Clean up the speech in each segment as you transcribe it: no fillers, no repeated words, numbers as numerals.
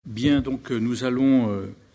Bien, donc nous allons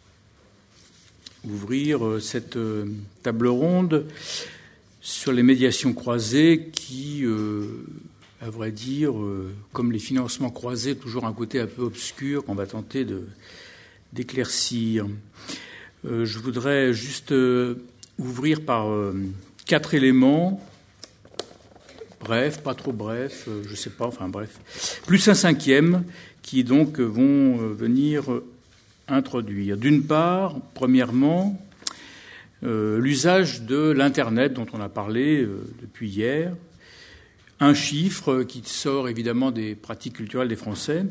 ouvrir cette table ronde sur les médiations croisées qui, à vrai dire, comme les financements croisés, toujours un côté un peu obscur qu'on va tenter d'éclaircir. Je voudrais juste ouvrir par 4 éléments, bref, pas trop bref, je sais pas, enfin bref, plus un 5e qui donc vont venir introduire. D'une part, premièrement, l'usage de l'Internet dont on a parlé depuis hier, un chiffre qui sort évidemment des pratiques culturelles des Français.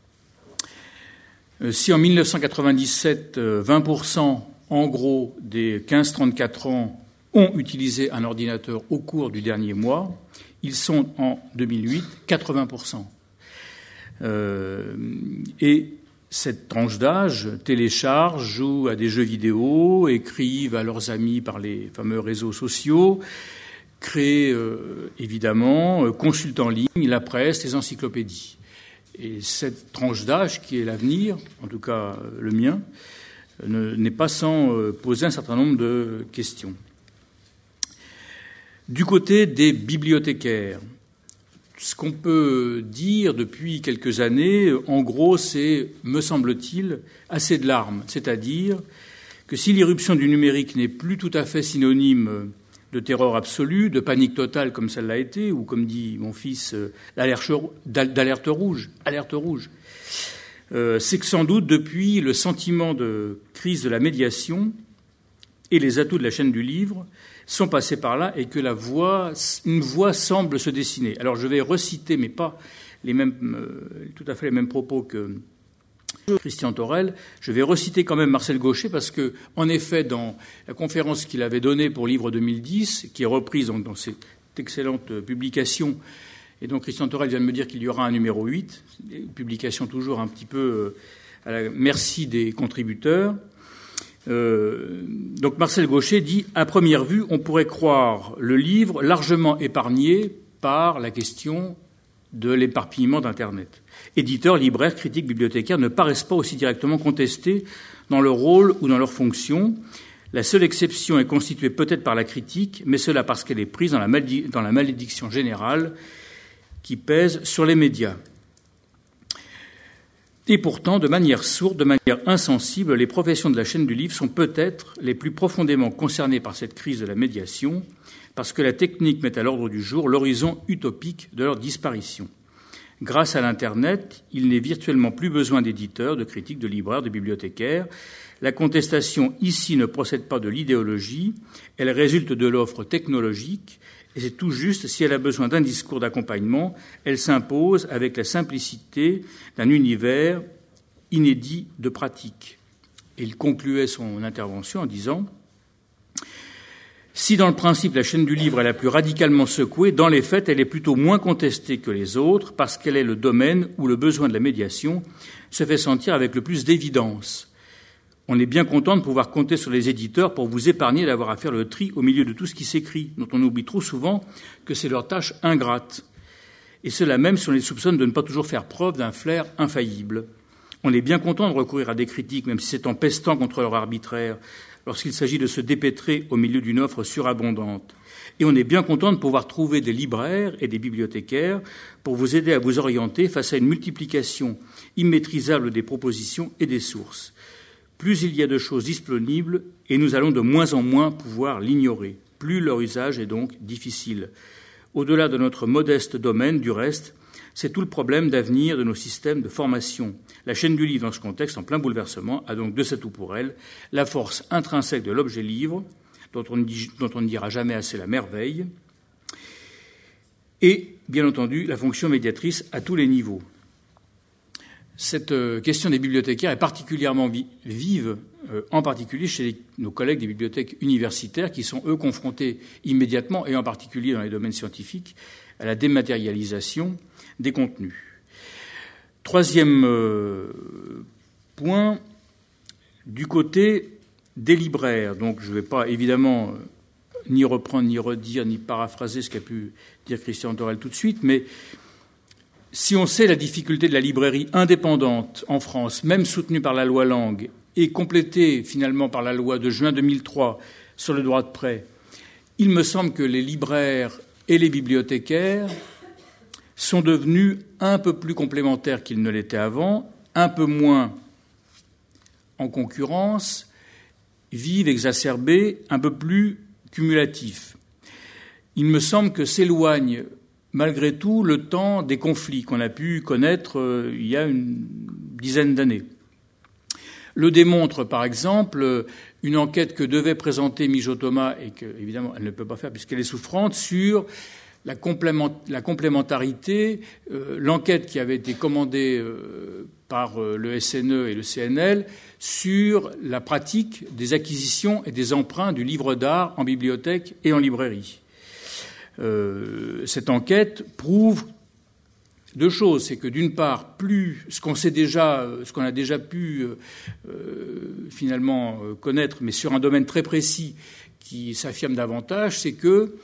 Si en 1997, 20% en gros des 15-34 ans ont utilisé un ordinateur au cours du dernier mois, ils sont en 2008 80%. Et cette tranche d'âge télécharge, joue à des jeux vidéo, écrivent à leurs amis par les fameux réseaux sociaux, créent évidemment, consultent en ligne la presse, les encyclopédies. Et cette tranche d'âge, qui est l'avenir, en tout cas le mien, n'est pas sans poser un certain nombre de questions. Du côté des bibliothécaires, ce qu'on peut dire depuis quelques années, en gros, c'est, me semble-t-il, assez de larmes. C'est-à-dire que si l'irruption du numérique n'est plus tout à fait synonyme de terreur absolue, de panique totale comme ça l'a été, ou comme dit mon fils, d'alerte rouge, c'est que sans doute depuis le sentiment de crise de la médiation et les atouts de la chaîne du livre sont passés par là et que une voie semble se dessiner. Alors je vais reciter, mais pas tout à fait les mêmes propos que Christian Torel. Je vais reciter quand même Marcel Gauchet parce que, en effet, dans la conférence qu'il avait donnée pour Livre 2010, qui est reprise donc dans cette excellente publication, et donc Christian Torel vient de me dire qu'il y aura un numéro 8, une publication toujours un petit peu à la merci des contributeurs. Donc Marcel Gauchet dit « À première vue, on pourrait croire le livre largement épargné par la question de l'éparpillement d'Internet. Éditeurs, libraires, critiques, bibliothécaires ne paraissent pas aussi directement contestés dans leur rôle ou dans leur fonction. La seule exception est constituée peut-être par la critique, mais cela parce qu'elle est prise dans la malédiction générale qui pèse sur les médias. Et pourtant, de manière sourde, de manière insensible, les professions de la chaîne du livre sont peut-être les plus profondément concernées par cette crise de la médiation, parce que la technique met à l'ordre du jour l'horizon utopique de leur disparition. Grâce à l'Internet, il n'est virtuellement plus besoin d'éditeurs, de critiques, de libraires, de bibliothécaires. La contestation ici ne procède pas de l'idéologie, elle résulte de l'offre technologique, et c'est tout juste, si elle a besoin d'un discours d'accompagnement, elle s'impose avec la simplicité d'un univers inédit de pratique. Et il concluait son intervention en disant « Si dans le principe la chaîne du livre est la plus radicalement secouée, dans les faits elle est plutôt moins contestée que les autres parce qu'elle est le domaine où le besoin de la médiation se fait sentir avec le plus d'évidence. On est bien content de pouvoir compter sur les éditeurs pour vous épargner d'avoir à faire le tri au milieu de tout ce qui s'écrit, dont on oublie trop souvent que c'est leur tâche ingrate. Et cela même si on les soupçonne de ne pas toujours faire preuve d'un flair infaillible. On est bien content de recourir à des critiques, même si c'est en pestant contre leur arbitraire, lorsqu'il s'agit de se dépêtrer au milieu d'une offre surabondante. Et on est bien content de pouvoir trouver des libraires et des bibliothécaires pour vous aider à vous orienter face à une multiplication immaîtrisable des propositions et des sources. Plus il y a de choses disponibles, et nous allons de moins en moins pouvoir l'ignorer. Plus leur usage est donc difficile. Au-delà de notre modeste domaine, du reste, c'est tout le problème d'avenir de nos systèmes de formation. La chaîne du livre, dans ce contexte en plein bouleversement, a donc de cet ou pour elle la force intrinsèque de l'objet livre, dont on ne dira jamais assez la merveille, et, bien entendu, la fonction médiatrice à tous les niveaux. Cette question des bibliothécaires est particulièrement vive, en particulier chez nos collègues des bibliothèques universitaires qui sont, eux, confrontés immédiatement, et en particulier dans les domaines scientifiques, à la dématérialisation des contenus. Troisième point, du côté des libraires. Donc je ne vais pas évidemment ni reprendre, ni redire, ni paraphraser ce qu'a pu dire Christian Torel tout de suite, mais Si on sait la difficulté de la librairie indépendante en France, même soutenue par la loi Langue, et complétée finalement par la loi de juin 2003 sur le droit de prêt, il me semble que les libraires et les bibliothécaires sont devenus un peu plus complémentaires qu'ils ne l'étaient avant, un peu moins en concurrence, vivent, exacerbés, un peu plus cumulatifs. Il me semble que s'éloigne malgré tout le temps des conflits qu'on a pu connaître il y a une dizaine d'années. Le démontre, par exemple, une enquête que devait présenter Mijo Thomas et que, évidemment, elle ne peut pas faire puisqu'elle est souffrante, sur la complémentarité, l'enquête qui avait été commandée par le SNE et le CNL sur la pratique des acquisitions et des emprunts du livre d'art en bibliothèque et en librairie. Cette enquête prouve deux choses. C'est que, d'une part, plus ce qu'on a déjà pu finalement connaître, mais sur un domaine très précis qui s'affirme davantage, c'est que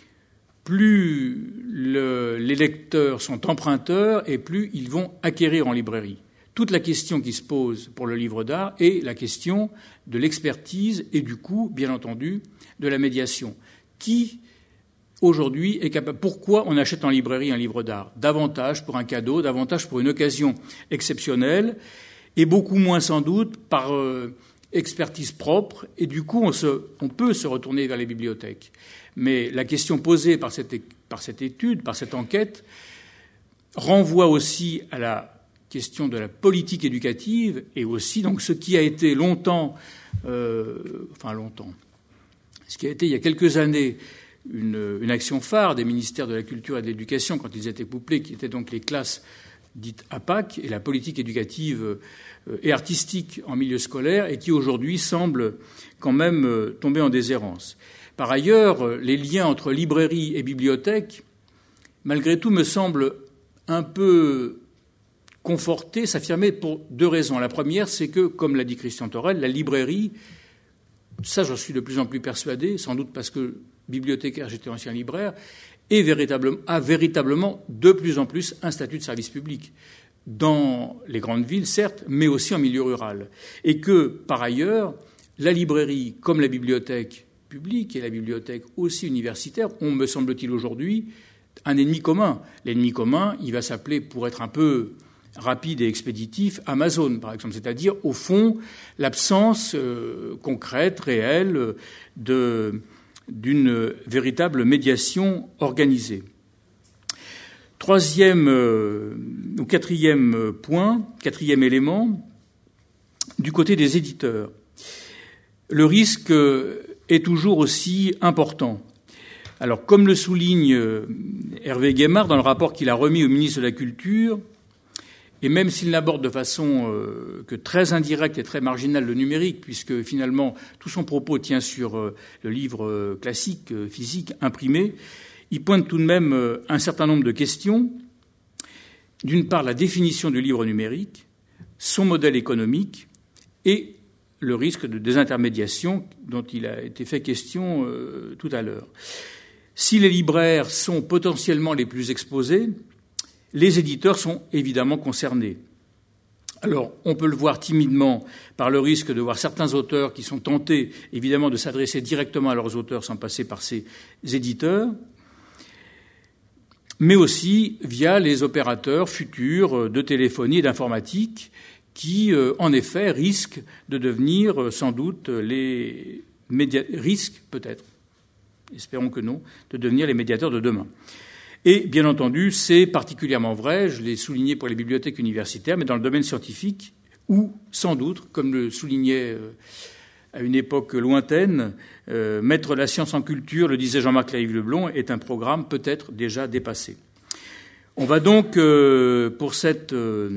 plus les lecteurs sont emprunteurs et plus ils vont acquérir en librairie. Toute la question qui se pose pour le livre d'art est la question de l'expertise et du coût, bien entendu, de la médiation. Qui aujourd'hui est capable. Pourquoi on achète en librairie un livre d'art? Davantage pour un cadeau, davantage pour une occasion exceptionnelle, et beaucoup moins sans doute par expertise propre, et du coup on peut se retourner vers les bibliothèques. Mais la question posée par cette étude, par cette enquête, renvoie aussi à la question de la politique éducative, et aussi donc ce qui a été ce qui a été il y a quelques années une action phare des ministères de la Culture et de l'Éducation quand ils étaient couplés, qui étaient donc les classes dites APAC et la politique éducative et artistique en milieu scolaire, et qui aujourd'hui semble quand même tomber en déshérence. Par ailleurs, les liens entre librairie et bibliothèque, malgré tout, me semblent un peu confortés, s'affirmer pour deux raisons. La première, c'est que, comme l'a dit Christian Thorel, la librairie, ça j'en suis de plus en plus persuadé, sans doute parce que bibliothécaire, j'étais ancien libraire, a véritablement de plus en plus un statut de service public, dans les grandes villes, certes, mais aussi en milieu rural. Et que, par ailleurs, la librairie, comme la bibliothèque publique et la bibliothèque aussi universitaire, ont, me semble-t-il aujourd'hui, un ennemi commun. L'ennemi commun, il va s'appeler, pour être un peu rapide et expéditif, Amazon, par exemple, c'est-à-dire, au fond, l'absence concrète, réelle, d'une véritable médiation organisée. Quatrième élément, du côté des éditeurs. Le risque est toujours aussi important. Alors, comme le souligne Hervé Guémard dans le rapport qu'il a remis au ministre de la Culture, et même s'il n'aborde de façon que très indirecte et très marginale le numérique, puisque finalement tout son propos tient sur le livre classique, physique, imprimé, il pointe tout de même un certain nombre de questions. D'une part, la définition du livre numérique, son modèle économique et le risque de désintermédiation dont il a été fait question tout à l'heure. Si les libraires sont potentiellement les plus exposés, les éditeurs sont évidemment concernés. Alors, on peut le voir timidement par le risque de voir certains auteurs qui sont tentés, évidemment, de s'adresser directement à leurs auteurs sans passer par ces éditeurs, mais aussi via les opérateurs futurs de téléphonie et d'informatique qui, en effet, risquent de devenir sans doute risquent peut-être, espérons que non, de devenir les médiateurs de demain. Et, bien entendu, c'est particulièrement vrai, je l'ai souligné pour les bibliothèques universitaires, mais dans le domaine scientifique, où, sans doute, comme le soulignait à une époque lointaine, mettre la science en culture, le disait Jean-Marc Laïve-Leblond, est un programme peut-être déjà dépassé. On va donc, pour cette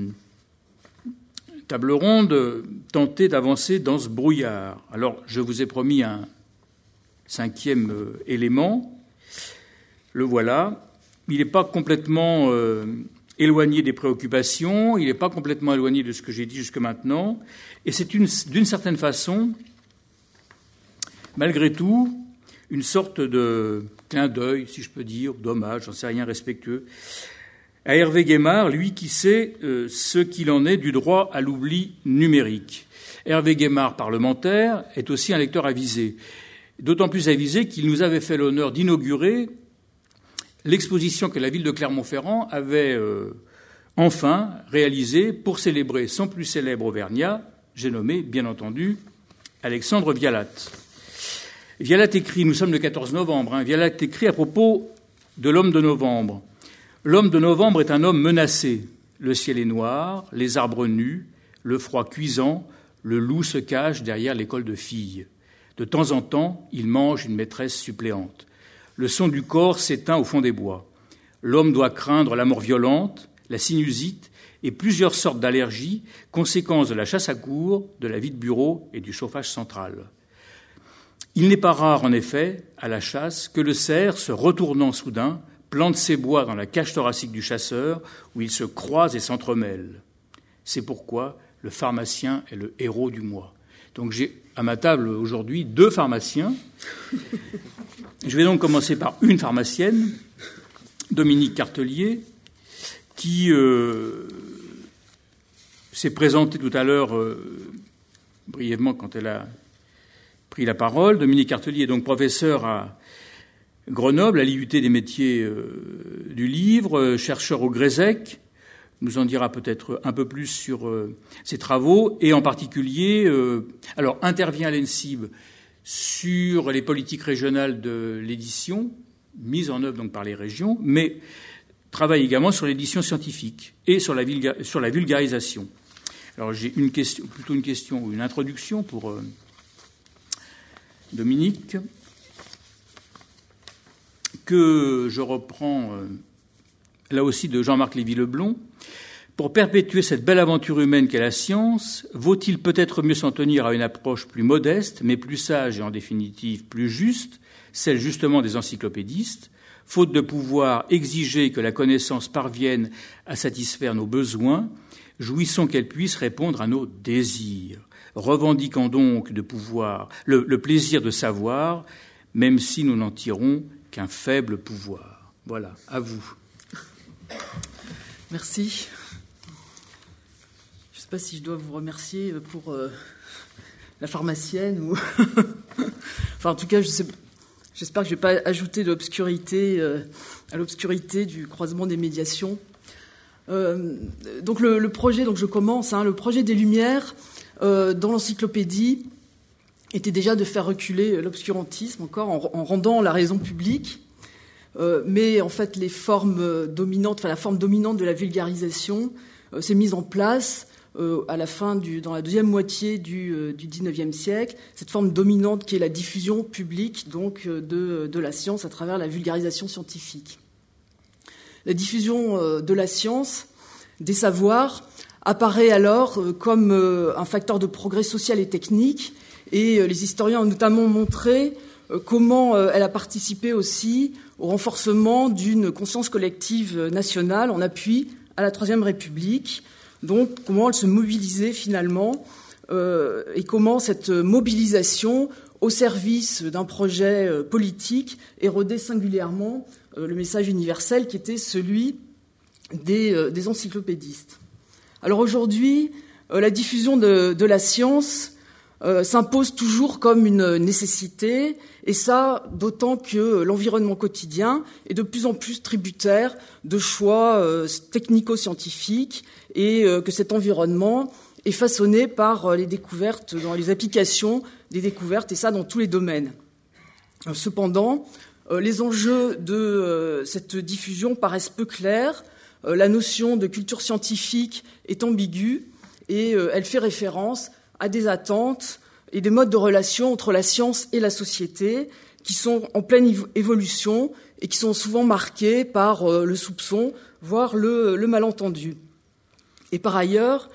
table ronde, tenter d'avancer dans ce brouillard. Alors, je vous ai promis un cinquième élément. Le voilà. Il n'est pas complètement éloigné des préoccupations, il n'est pas complètement éloigné de ce que j'ai dit jusque maintenant, et c'est d'une certaine façon, malgré tout, une sorte de clin d'œil, si je peux dire, d'hommage, j'en sais rien, respectueux, à Hervé Guémard, lui qui sait ce qu'il en est du droit à l'oubli numérique. Hervé Guémard, parlementaire, est aussi un lecteur avisé, d'autant plus avisé qu'il nous avait fait l'honneur d'inaugurer l'exposition que la ville de Clermont-Ferrand avait enfin réalisée pour célébrer son plus célèbre auvergnat, j'ai nommé, bien entendu, Alexandre Vialat. Vialat écrit, nous sommes le 14 novembre, Vialat écrit à propos de l'homme de novembre. L'homme de novembre est un homme menacé. Le ciel est noir, les arbres nus, le froid cuisant, le loup se cache derrière l'école de filles. De temps en temps, il mange une maîtresse suppléante. Le son du corps s'éteint au fond des bois. L'homme doit craindre la mort violente, la sinusite et plusieurs sortes d'allergies, conséquences de la chasse à courre, de la vie de bureau et du chauffage central. Il n'est pas rare, en effet, à la chasse, que le cerf, se retournant soudain, plante ses bois dans la cage thoracique du chasseur, où ils se croisent et s'entremêlent. C'est pourquoi le pharmacien est le héros du mois. Donc j'ai à ma table aujourd'hui 2 pharmaciens. Je vais donc commencer par une pharmacienne, Dominique Cartelier, qui s'est présentée tout à l'heure brièvement quand elle a pris la parole. Dominique Cartelier est donc professeure à Grenoble, à l'IUT des métiers du livre, chercheur au Grézec, nous en dira peut-être un peu plus sur ses travaux, et en particulier, intervient à l'ENSIB sur les politiques régionales de l'édition, mises en œuvre donc par les régions, mais travaille également sur l'édition scientifique et sur la vulgarisation. Alors j'ai une question ou une introduction pour Dominique, que je reprends là aussi de Jean-Marc Lévy-Leblond. Pour perpétuer cette belle aventure humaine qu'est la science, vaut-il peut-être mieux s'en tenir à une approche plus modeste, mais plus sage et en définitive plus juste, celle justement des encyclopédistes, faute de pouvoir exiger que la connaissance parvienne à satisfaire nos besoins, jouissons qu'elle puisse répondre à nos désirs, revendiquant donc de pouvoir le plaisir de savoir, même si nous n'en tirons qu'un faible pouvoir. Voilà, à vous. Merci. Je ne sais pas si je dois vous remercier pour la pharmacienne ou... Enfin, en tout cas, j'espère que je ne vais pas ajouter de l'obscurité à l'obscurité du croisement des médiations. Donc le projet, donc je commence, le projet des Lumières dans l'encyclopédie était déjà de faire reculer l'obscurantisme encore en rendant la raison publique. Mais en fait, la forme dominante de la vulgarisation s'est mise en place dans la deuxième moitié du XIXe siècle. Cette forme dominante qui est la diffusion publique donc de la science à travers la vulgarisation scientifique. La diffusion de la science, des savoirs, apparaît alors comme un facteur de progrès social et technique. Et les historiens ont notamment montré comment elle a participé aussi au renforcement d'une conscience collective nationale en appui à la Troisième République. Donc, comment elle se mobilisait finalement et comment cette mobilisation au service d'un projet politique érodait singulièrement le message universel qui était celui des encyclopédistes. Alors aujourd'hui, la diffusion de la science s'impose toujours comme une nécessité, et ça d'autant que l'environnement quotidien est de plus en plus tributaire de choix technico-scientifiques et que cet environnement est façonné par les découvertes, dans les applications des découvertes, et ça dans tous les domaines. Cependant, les enjeux de cette diffusion paraissent peu clairs, la notion de culture scientifique est ambiguë et elle fait référence à des attentes et des modes de relation entre la science et la société qui sont en pleine évolution et qui sont souvent marqués par le soupçon, voire le malentendu. Et par ailleurs,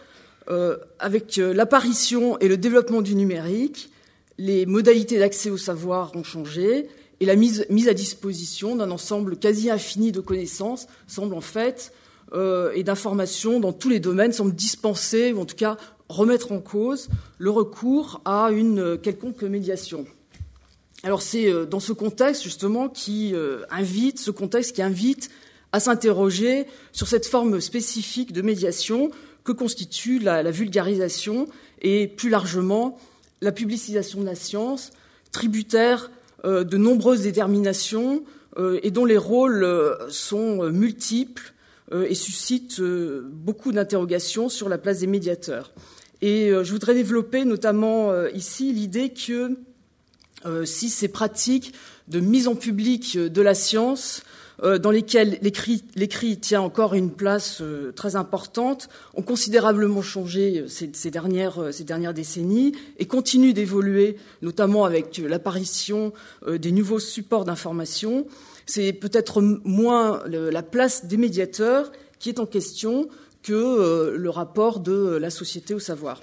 avec l'apparition et le développement du numérique, les modalités d'accès au savoir ont changé et la mise à disposition d'un ensemble quasi infini de connaissances semble en fait et d'informations dans tous les domaines semble dispenser, ou en tout cas remettre en cause le recours à une quelconque médiation. Alors c'est dans ce contexte justement qui invite à s'interroger sur cette forme spécifique de médiation que constitue la vulgarisation et plus largement la publicisation de la science, tributaire de nombreuses déterminations et dont les rôles sont multiples et suscitent beaucoup d'interrogations sur la place des médiateurs. Et je voudrais développer notamment ici l'idée que si ces pratiques de mise en public de la science, dans lesquelles l'écrit tient encore une place très importante, ont considérablement changé ces dernières décennies et continuent d'évoluer, notamment avec l'apparition des nouveaux supports d'information. C'est peut-être moins la place des médiateurs qui est en question que le rapport de la société au savoir.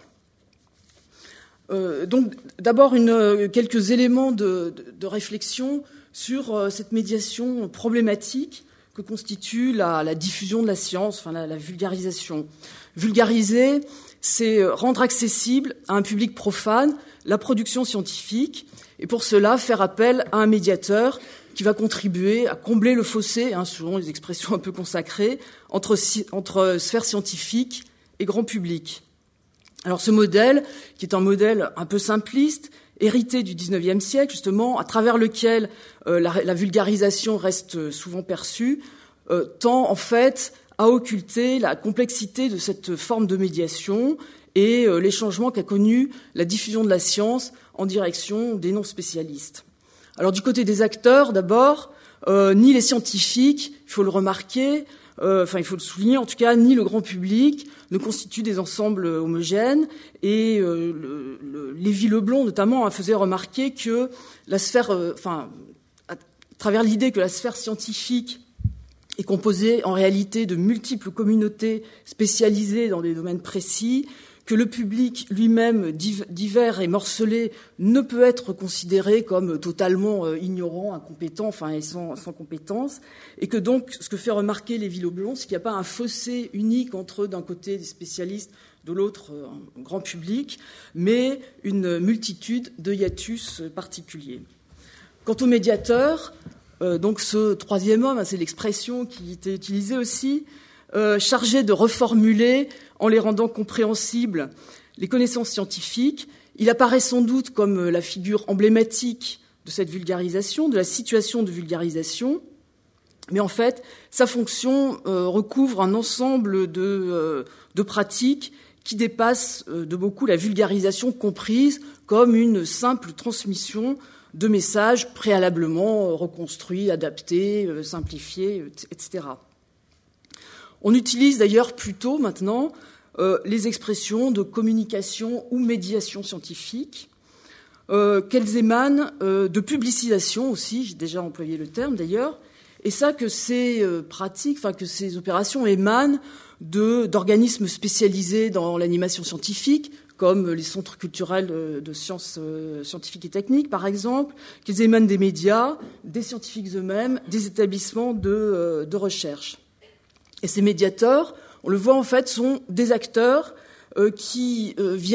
Donc, d'abord, quelques éléments de réflexion sur cette médiation problématique que constitue la diffusion de la science, enfin la vulgarisation. Vulgariser, c'est rendre accessible à un public profane la production scientifique, et pour cela, faire appel à un médiateur qui va contribuer à combler le fossé, selon les expressions un peu consacrées, entre sphère scientifique et grand public. Alors ce modèle, qui est un modèle un peu simpliste, hérité du XIXe siècle, justement, à travers lequel la vulgarisation reste souvent perçue, tend en fait à occulter la complexité de cette forme de médiation et les changements qu'a connus la diffusion de la science en direction des non-spécialistes. Alors du côté des acteurs, d'abord, ni les scientifiques, il faut le remarquer, il faut le souligner, en tout cas, ni le grand public ne constituent des ensembles homogènes. Et Lévy-Leblond, notamment, faisait remarquer que la sphère, à travers l'idée que la sphère scientifique est composée en réalité de multiples communautés spécialisées dans des domaines précis, que le public lui-même divers et morcelé ne peut être considéré comme totalement ignorant, incompétent, et sans compétence, et que donc ce que fait remarquer Lévy-Leblond, c'est qu'il n'y a pas un fossé unique entre d'un côté des spécialistes, de l'autre un grand public, mais une multitude de hiatus particuliers. Quant au médiateur, donc ce troisième homme, c'est l'expression qui était utilisée aussi, chargé de reformuler, en les rendant compréhensibles, les connaissances scientifiques. Il apparaît sans doute comme la figure emblématique de cette vulgarisation, de la situation de vulgarisation, mais en fait, sa fonction recouvre un ensemble de pratiques qui dépassent de beaucoup la vulgarisation comprise comme une simple transmission de messages préalablement reconstruits, adaptés, simplifiés, etc. On utilise d'ailleurs plutôt maintenant les expressions de communication ou médiation scientifique, qu'elles émanent de publicisation aussi, j'ai déjà employé le terme d'ailleurs, et ça que ces pratiques, que ces opérations émanent d'organismes spécialisés dans l'animation scientifique, comme les centres culturels de sciences scientifiques et techniques, par exemple, qu'ils émanent des médias, des scientifiques eux-mêmes, des établissements de recherche. Et ces médiateurs, on le voit en fait, sont des acteurs qui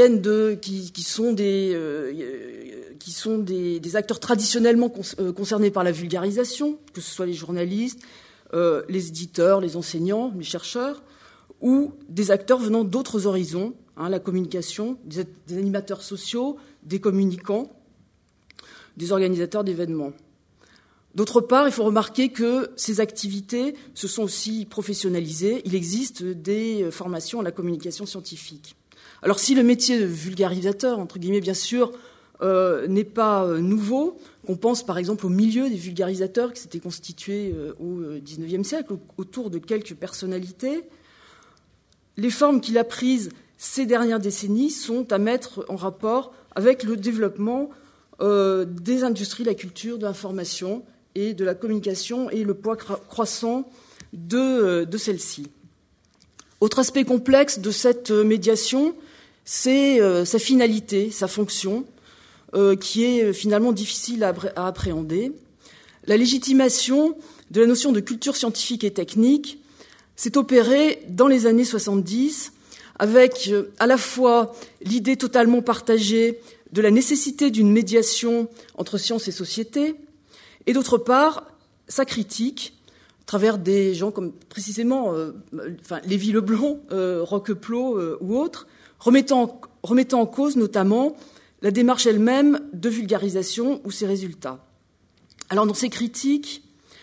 sont des acteurs traditionnellement concernés par la vulgarisation, que ce soit les journalistes, les éditeurs, les enseignants, les chercheurs, ou des acteurs venant d'autres horizons, la communication, des animateurs sociaux, des communicants, des organisateurs d'événements. D'autre part, il faut remarquer que ces activités se sont aussi professionnalisées. Il existe des formations à la communication scientifique. Alors si le métier de vulgarisateur, entre guillemets, bien sûr, n'est pas nouveau, qu'on pense par exemple au milieu des vulgarisateurs qui s'était constitué au XIXe siècle autour de quelques personnalités, les formes qu'il a prises ces dernières décennies sont à mettre en rapport avec le développement des industries de la culture, de l'information et de la communication et le poids croissant de celle-ci. Autre aspect complexe de cette médiation, c'est sa finalité, sa fonction, qui est finalement difficile à appréhender. La légitimation de la notion de culture scientifique et technique s'est opérée dans les années 70 avec à la fois l'idée totalement partagée de la nécessité d'une médiation entre science et société, et d'autre part, sa critique, travers des gens comme précisément Lévy-Leblond, Roqueplot ou autres, remettant en cause notamment la démarche elle-même de vulgarisation ou ses résultats. Alors dans ces critiques,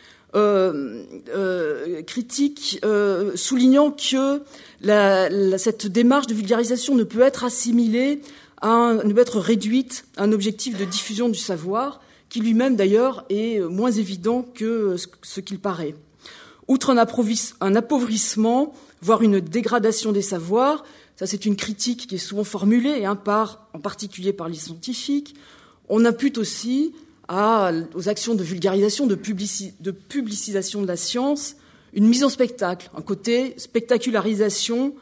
soulignant que cette démarche de vulgarisation ne peut être assimilée, ne peut être réduite à un objectif de diffusion du savoir, qui lui-même d'ailleurs est moins évident que ce qu'il paraît. Outre un appauvrissement, voire une dégradation des savoirs, ça c'est une critique qui est souvent formulée, en particulier par les scientifiques, on impute aussi aux actions de vulgarisation, de publicisation de la science, une mise en spectacle, un côté spectacularisation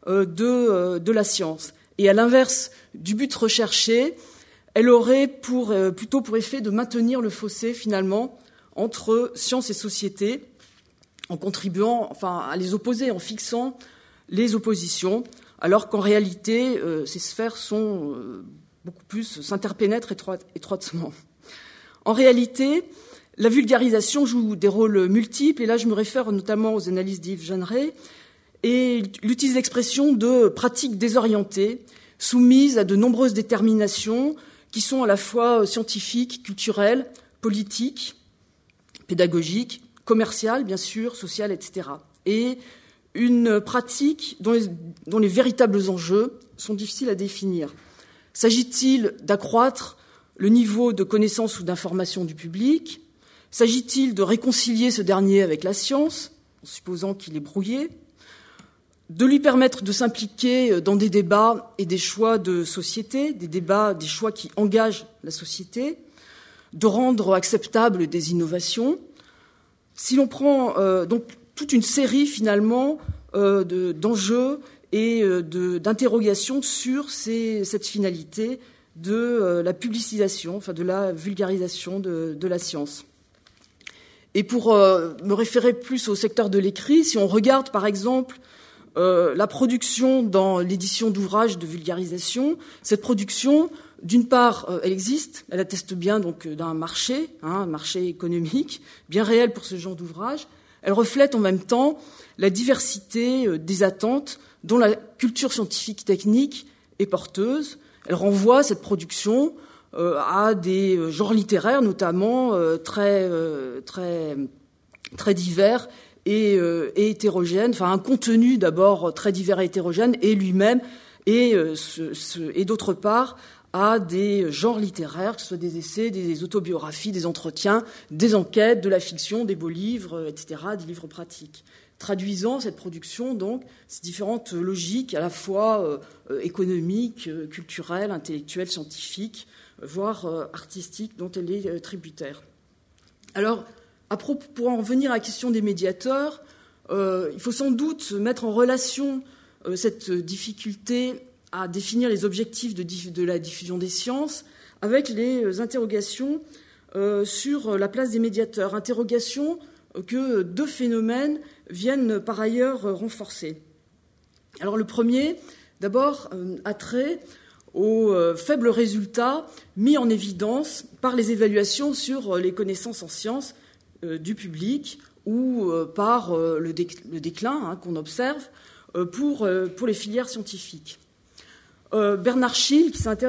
de la science. Et à l'inverse du but recherché, elle aurait plutôt pour effet de maintenir le fossé finalement entre science et société, en contribuant à les opposer, en fixant les oppositions, alors qu'en réalité, ces sphères sont beaucoup plus s'interpénètrent étroitement. En réalité, la vulgarisation joue des rôles multiples, et là je me réfère notamment aux analyses d'Yves Jeanneret, et il utilise l'expression de pratiques désorientées, soumises à de nombreuses déterminations qui sont à la fois scientifiques, culturelles, politiques, pédagogiques, commerciales, bien sûr, sociales, etc. Et une pratique dont les véritables enjeux sont difficiles à définir. S'agit-il d'accroître le niveau de connaissance ou d'information du public? S'agit-il de réconcilier ce dernier avec la science, en supposant qu'il est brouillé? De lui permettre de s'impliquer dans des débats et des choix de société, des choix qui engagent la société, de rendre acceptables des innovations? Si l'on prend donc toute une série finalement d'enjeux et d'interrogations sur cette finalité de la publicisation, de la vulgarisation de la science. Et pour me référer plus au secteur de l'écrit, si on regarde par exemple la production dans l'édition d'ouvrages de vulgarisation, cette production, d'une part, elle existe, elle atteste bien donc d'un marché, un marché économique bien réel pour ce genre d'ouvrage. Elle reflète en même temps la diversité des attentes dont la culture scientifique technique est porteuse. Elle renvoie cette production à des genres littéraires notamment très divers et hétérogènes, un contenu d'abord très divers et hétérogène et lui-même et d'autre part à des genres littéraires, que ce soit des essais, des autobiographies, des entretiens, des enquêtes, de la fiction, des beaux livres, etc., des livres pratiques. Traduisant cette production, donc, ces différentes logiques à la fois économiques, culturelles, intellectuelles, scientifiques, voire artistiques, dont elle est tributaire. Alors, pour en venir à la question des médiateurs, il faut sans doute mettre en relation cette difficulté à définir les objectifs de la diffusion des sciences avec les interrogations sur la place des médiateurs, interrogations que deux phénomènes viennent par ailleurs renforcer. Alors le premier, d'abord, a trait aux faibles résultats mis en évidence par les évaluations sur les connaissances en sciences du public ou par le déclin qu'on observe pour les filières scientifiques. Bernard Schill,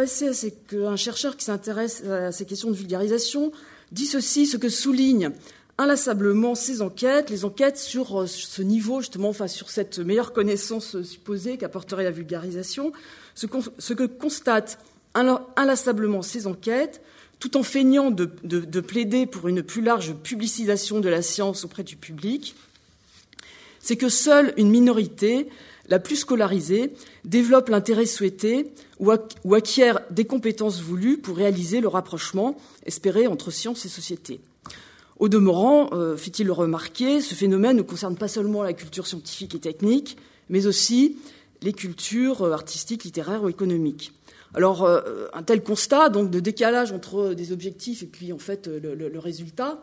un chercheur qui s'intéresse à ces questions de vulgarisation, dit ceci: ce que soulignent inlassablement ces enquêtes, les enquêtes sur ce niveau, justement, sur cette meilleure connaissance supposée qu'apporterait la vulgarisation, ce que constatent inlassablement ces enquêtes, tout en feignant de plaider pour une plus large publicisation de la science auprès du public, c'est que seule une minorité, la plus scolarisée, développe l'intérêt souhaité ou acquiert des compétences voulues pour réaliser le rapprochement espéré entre science et société. Au demeurant, fait-il le remarquer, ce phénomène ne concerne pas seulement la culture scientifique et technique, mais aussi les cultures artistiques, littéraires ou économiques. Alors, un tel constat, donc, de décalage entre des objectifs et puis, en fait, le résultat,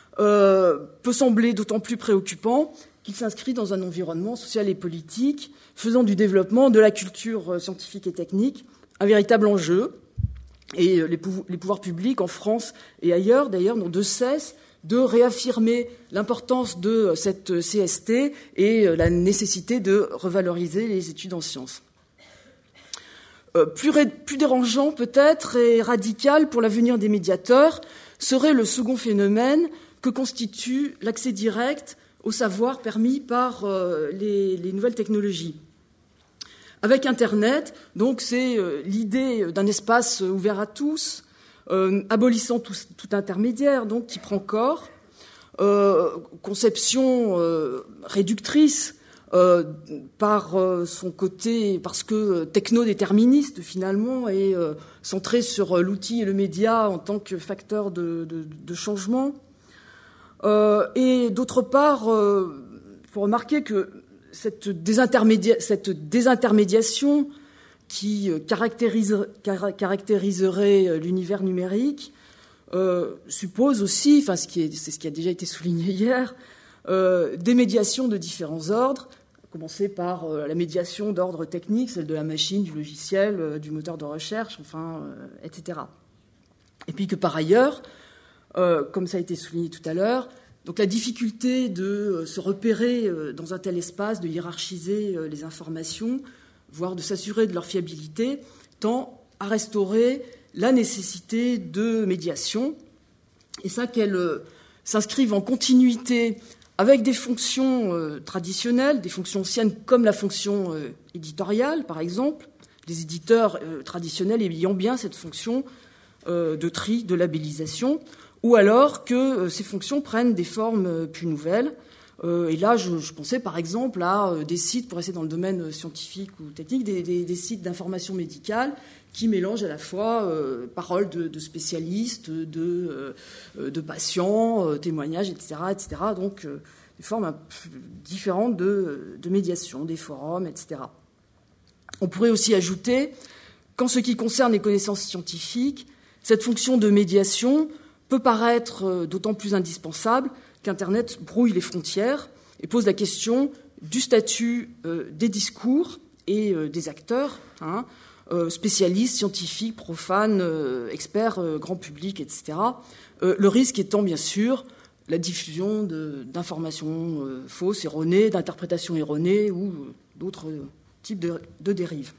peut sembler d'autant plus préoccupant qu'il s'inscrit dans un environnement social et politique faisant du développement de la culture scientifique et technique un véritable enjeu. Et les pouvoirs publics en France et ailleurs, d'ailleurs, n'ont de cesse de réaffirmer l'importance de cette CST et la nécessité de revaloriser les études en sciences. Plus dérangeant peut-être et radical pour l'avenir des médiateurs serait le second phénomène que constitue l'accès direct au savoir permis par les nouvelles technologies. Avec Internet, donc, c'est l'idée d'un espace ouvert à tous, abolissant tout intermédiaire, donc, qui prend corps, conception réductrice par son côté, parce que techno-déterministe finalement, et centré sur l'outil et le média en tant que facteur de changement. Et d'autre part, il faut remarquer que cette désintermédiation qui caractériserait l'univers numérique suppose aussi, c'est ce qui a déjà été souligné hier, des médiations de différents ordres, à commencer par la médiation d'ordre technique, celle de la machine, du logiciel, du moteur de recherche, etc. Et puis que par ailleurs, comme ça a été souligné tout à l'heure, donc la difficulté de se repérer dans un tel espace, de hiérarchiser les informations, voire de s'assurer de leur fiabilité, tend à restaurer la nécessité de médiation, et ça qu'elle s'inscrive en continuité avec des fonctions traditionnelles, des fonctions anciennes comme la fonction éditoriale, par exemple, les éditeurs traditionnels ayant bien cette fonction de tri, de labellisation, ou alors que ces fonctions prennent des formes plus nouvelles. Et là, je pensais par exemple à des sites, pour rester dans le domaine scientifique ou technique, des sites d'information médicale qui mélangent à la fois paroles de spécialistes, de patients, témoignages, etc. Donc des formes différentes de médiation, des forums, etc. On pourrait aussi ajouter qu'en ce qui concerne les connaissances scientifiques, cette fonction de médiation peut paraître d'autant plus indispensable qu'Internet brouille les frontières et pose la question du statut des discours et des acteurs, spécialistes, scientifiques, profanes, experts, grand public, etc. Le risque étant bien sûr la diffusion d'informations fausses, erronées, d'interprétations erronées ou d'autres types de dérives.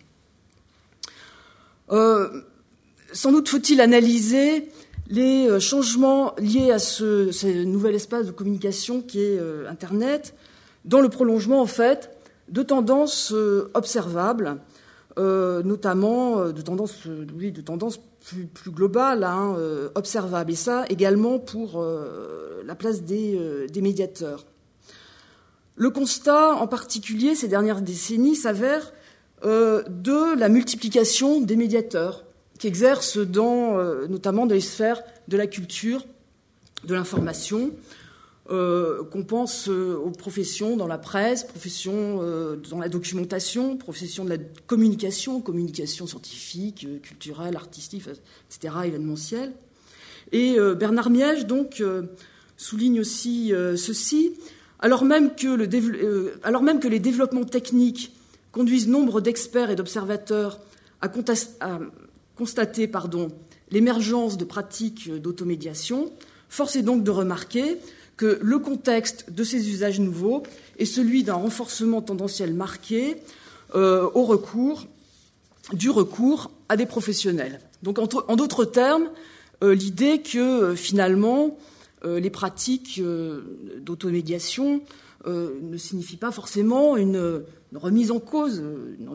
Sans doute faut-il analyser les changements liés à ce nouvel espace de communication qui est Internet, dans le prolongement, en fait, de tendances observables, notamment de tendances plus globales, observables, et ça également pour la place des médiateurs. Le constat, en particulier, ces dernières décennies, s'avère de la multiplication des médiateurs, qui exercent notamment dans les sphères de la culture, de l'information, qu'on pense aux professions dans la presse, professions dans la documentation, professions de la communication scientifique, culturelle, artistique, etc., événementielle. Et Bernard Miège, donc, souligne aussi ceci, alors même que les développements techniques conduisent nombre d'experts et d'observateurs à constater l'émergence de pratiques d'automédiation, force est donc de remarquer que le contexte de ces usages nouveaux est celui d'un renforcement tendanciel marqué du recours à des professionnels. Donc, en d'autres termes, l'idée que finalement les pratiques d'automédiation ne signifient pas forcément une remise en cause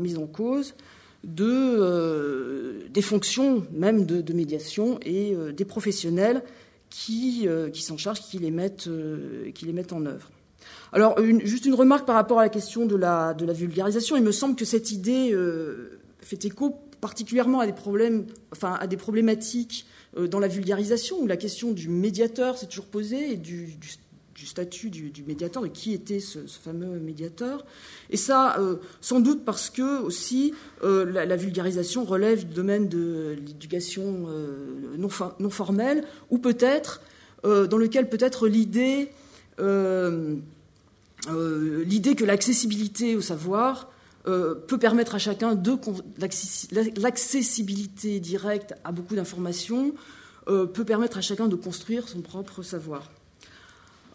des fonctions même de médiation et des professionnels qui s'en chargent, qui les mettent en œuvre. Alors, juste une remarque par rapport à la question de la vulgarisation. Il me semble que cette idée fait écho particulièrement à des problématiques dans la vulgarisation, où la question du médiateur s'est toujours posée, et du statut du médiateur, de qui était ce fameux médiateur. Et ça, sans doute parce que aussi la vulgarisation relève du domaine de l'éducation non formelle, ou peut-être dans lequel peut-être l'idée que l'accessibilité au savoir peut permettre à chacun l'accessibilité directe à beaucoup d'informations peut permettre à chacun de construire son propre savoir.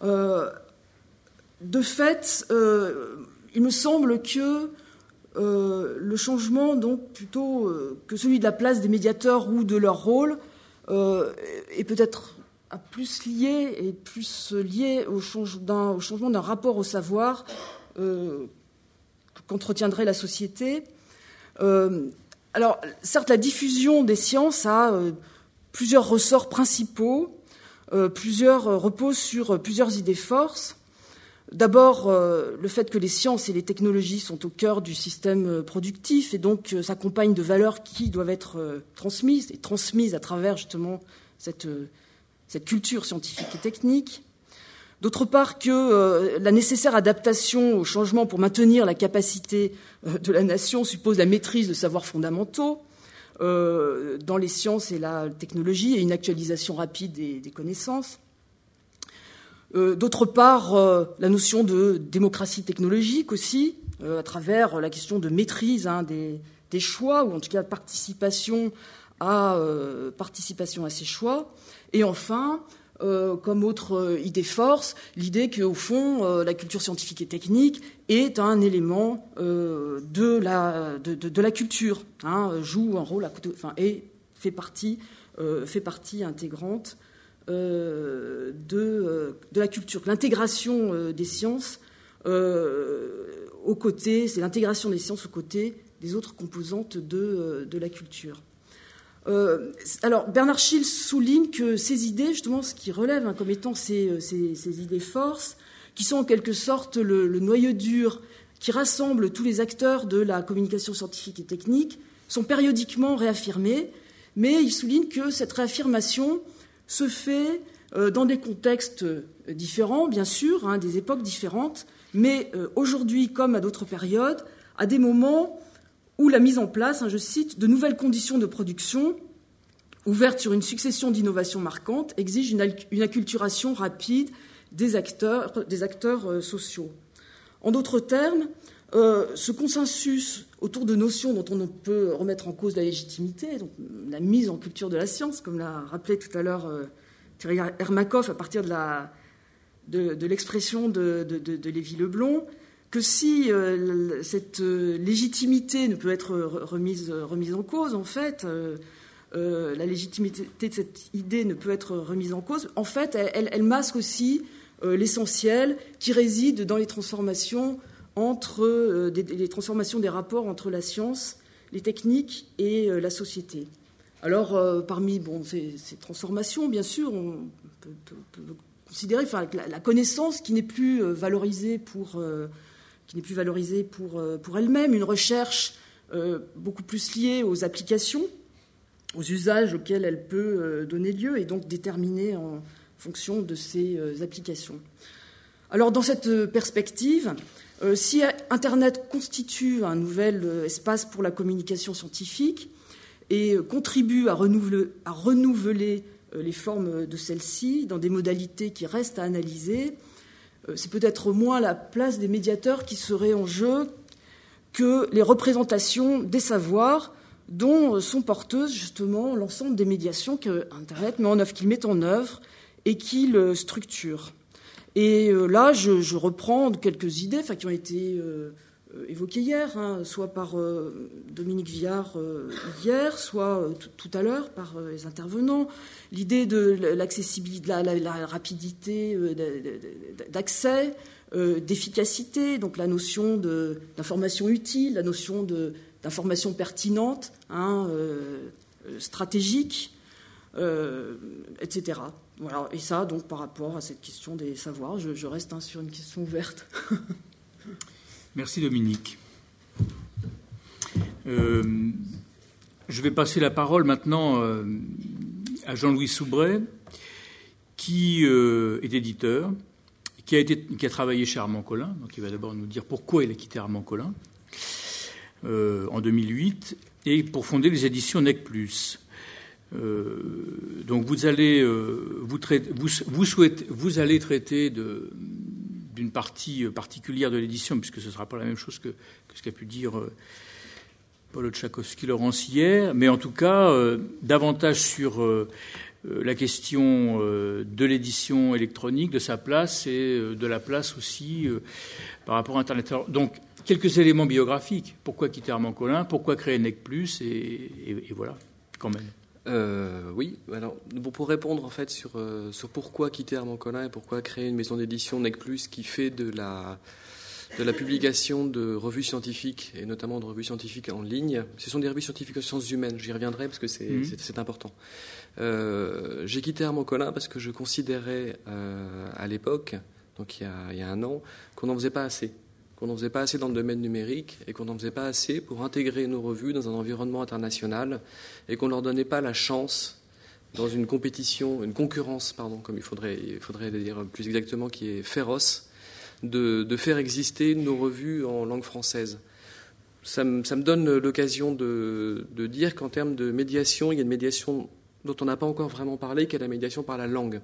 De fait, il me semble que le changement, donc plutôt que celui de la place des médiateurs ou de leur rôle, est peut-être plus lié au changement d'un rapport au savoir qu'entretiendrait la société. Alors, certes, la diffusion des sciences a plusieurs ressorts principaux, repose sur plusieurs idées forces. D'abord, le fait que les sciences et les technologies sont au cœur du système productif et donc s'accompagnent de valeurs qui doivent être transmises à travers justement cette culture scientifique et technique. D'autre part, que la nécessaire adaptation au changement pour maintenir la capacité de la nation suppose la maîtrise de savoirs fondamentaux dans les sciences et la technologie et une actualisation rapide des connaissances. D'autre part, la notion de démocratie technologique aussi, à travers la question de maîtrise des choix, ou en tout cas participation à ces choix. Et enfin, comme autre idée force, l'idée qu'au fond, la culture scientifique et technique est un élément de la culture, joue un rôle et fait partie intégrante de la culture. L'intégration des sciences c'est l'intégration des sciences aux côtés des autres composantes de la culture. Alors, Bernard Schill souligne que ces idées, justement, ce qui relève comme étant ces idées forces, qui sont en quelque sorte le noyau dur qui rassemble tous les acteurs de la communication scientifique et technique, sont périodiquement réaffirmées, mais il souligne que cette réaffirmation se fait dans des contextes différents, bien sûr, des époques différentes, mais aujourd'hui, comme à d'autres périodes, à des moments où la mise en place, je cite, de nouvelles conditions de production ouvertes sur une succession d'innovations marquantes exige une acculturation rapide des acteurs sociaux. En d'autres termes, ce consensus autour de notions dont on peut remettre en cause la légitimité, donc la mise en culture de la science, comme l'a rappelé tout à l'heure Thierry Hermakoff à partir de l'expression de Lévy-Leblond, que si cette légitimité ne peut être remise en cause, en fait, la légitimité de cette idée ne peut être remise en cause, en fait, elle masque aussi l'essentiel qui réside dans les transformations les transformations des rapports entre la science, les techniques et la société. Alors, parmi ces transformations, bien sûr, on peut considérer la connaissance qui n'est plus valorisée pour elle-même, une recherche beaucoup plus liée aux applications, aux usages auxquels elle peut donner lieu et donc déterminée en fonction de ces applications. Alors, dans cette perspective, si Internet constitue un nouvel espace pour la communication scientifique et contribue à renouveler les formes de celle-ci dans des modalités qui restent à analyser, c'est peut-être moins la place des médiateurs qui serait en jeu que les représentations des savoirs dont sont porteuses justement l'ensemble des médiations qu'Internet met en œuvre et qu'il structure. Et là, je reprends quelques idées qui ont été évoquées hier, soit par Dominique Viard hier, soit tout à l'heure par les intervenants. L'idée de l'accessibilité, la rapidité d'accès, d'efficacité, donc la notion d'information utile, la notion d'information pertinente, stratégique, etc. Voilà. Et ça, donc, par rapport à cette question des savoirs, je reste sur une question ouverte. Merci Dominique. Je vais passer la parole maintenant à Jean-Louis Soubret, qui est éditeur, qui a travaillé chez Armand Collin, donc il va d'abord nous dire pourquoi il a quitté Armand Collin en 2008, et pour fonder les éditions Nec Plus. Donc vous allez traiter d'une partie particulière de l'édition, puisque ce ne sera pas la même chose que ce qu'a pu dire Paul Oczakowski-Laurence hier, mais en tout cas davantage sur la question de l'édition électronique, de sa place et de la place aussi par rapport à Internet. Alors, donc, quelques éléments biographiques. Pourquoi quitter Armand Collin? Pourquoi créer Nec+? Et voilà, quand même. Oui, alors pour répondre en fait sur pourquoi quitter Armand Collin et pourquoi créer une maison d'édition Nec+, qui fait de la publication de revues scientifiques et notamment de revues scientifiques en ligne. Ce sont des revues scientifiques aux sciences humaines, j'y reviendrai parce que c'est important. J'ai quitté Armand Collin parce que je considérais à l'époque, donc il y a un an, qu'on n'en faisait pas assez. Qu'on n'en faisait pas assez dans le domaine numérique et qu'on n'en faisait pas assez pour intégrer nos revues dans un environnement international et qu'on ne leur donnait pas la chance dans une concurrence, comme il faudrait dire plus exactement, qui est féroce, de faire exister nos revues en langue française. Ça me donne l'occasion de dire qu'en termes de médiation, il y a une médiation dont on n'a pas encore vraiment parlé, qui est la médiation par la langue.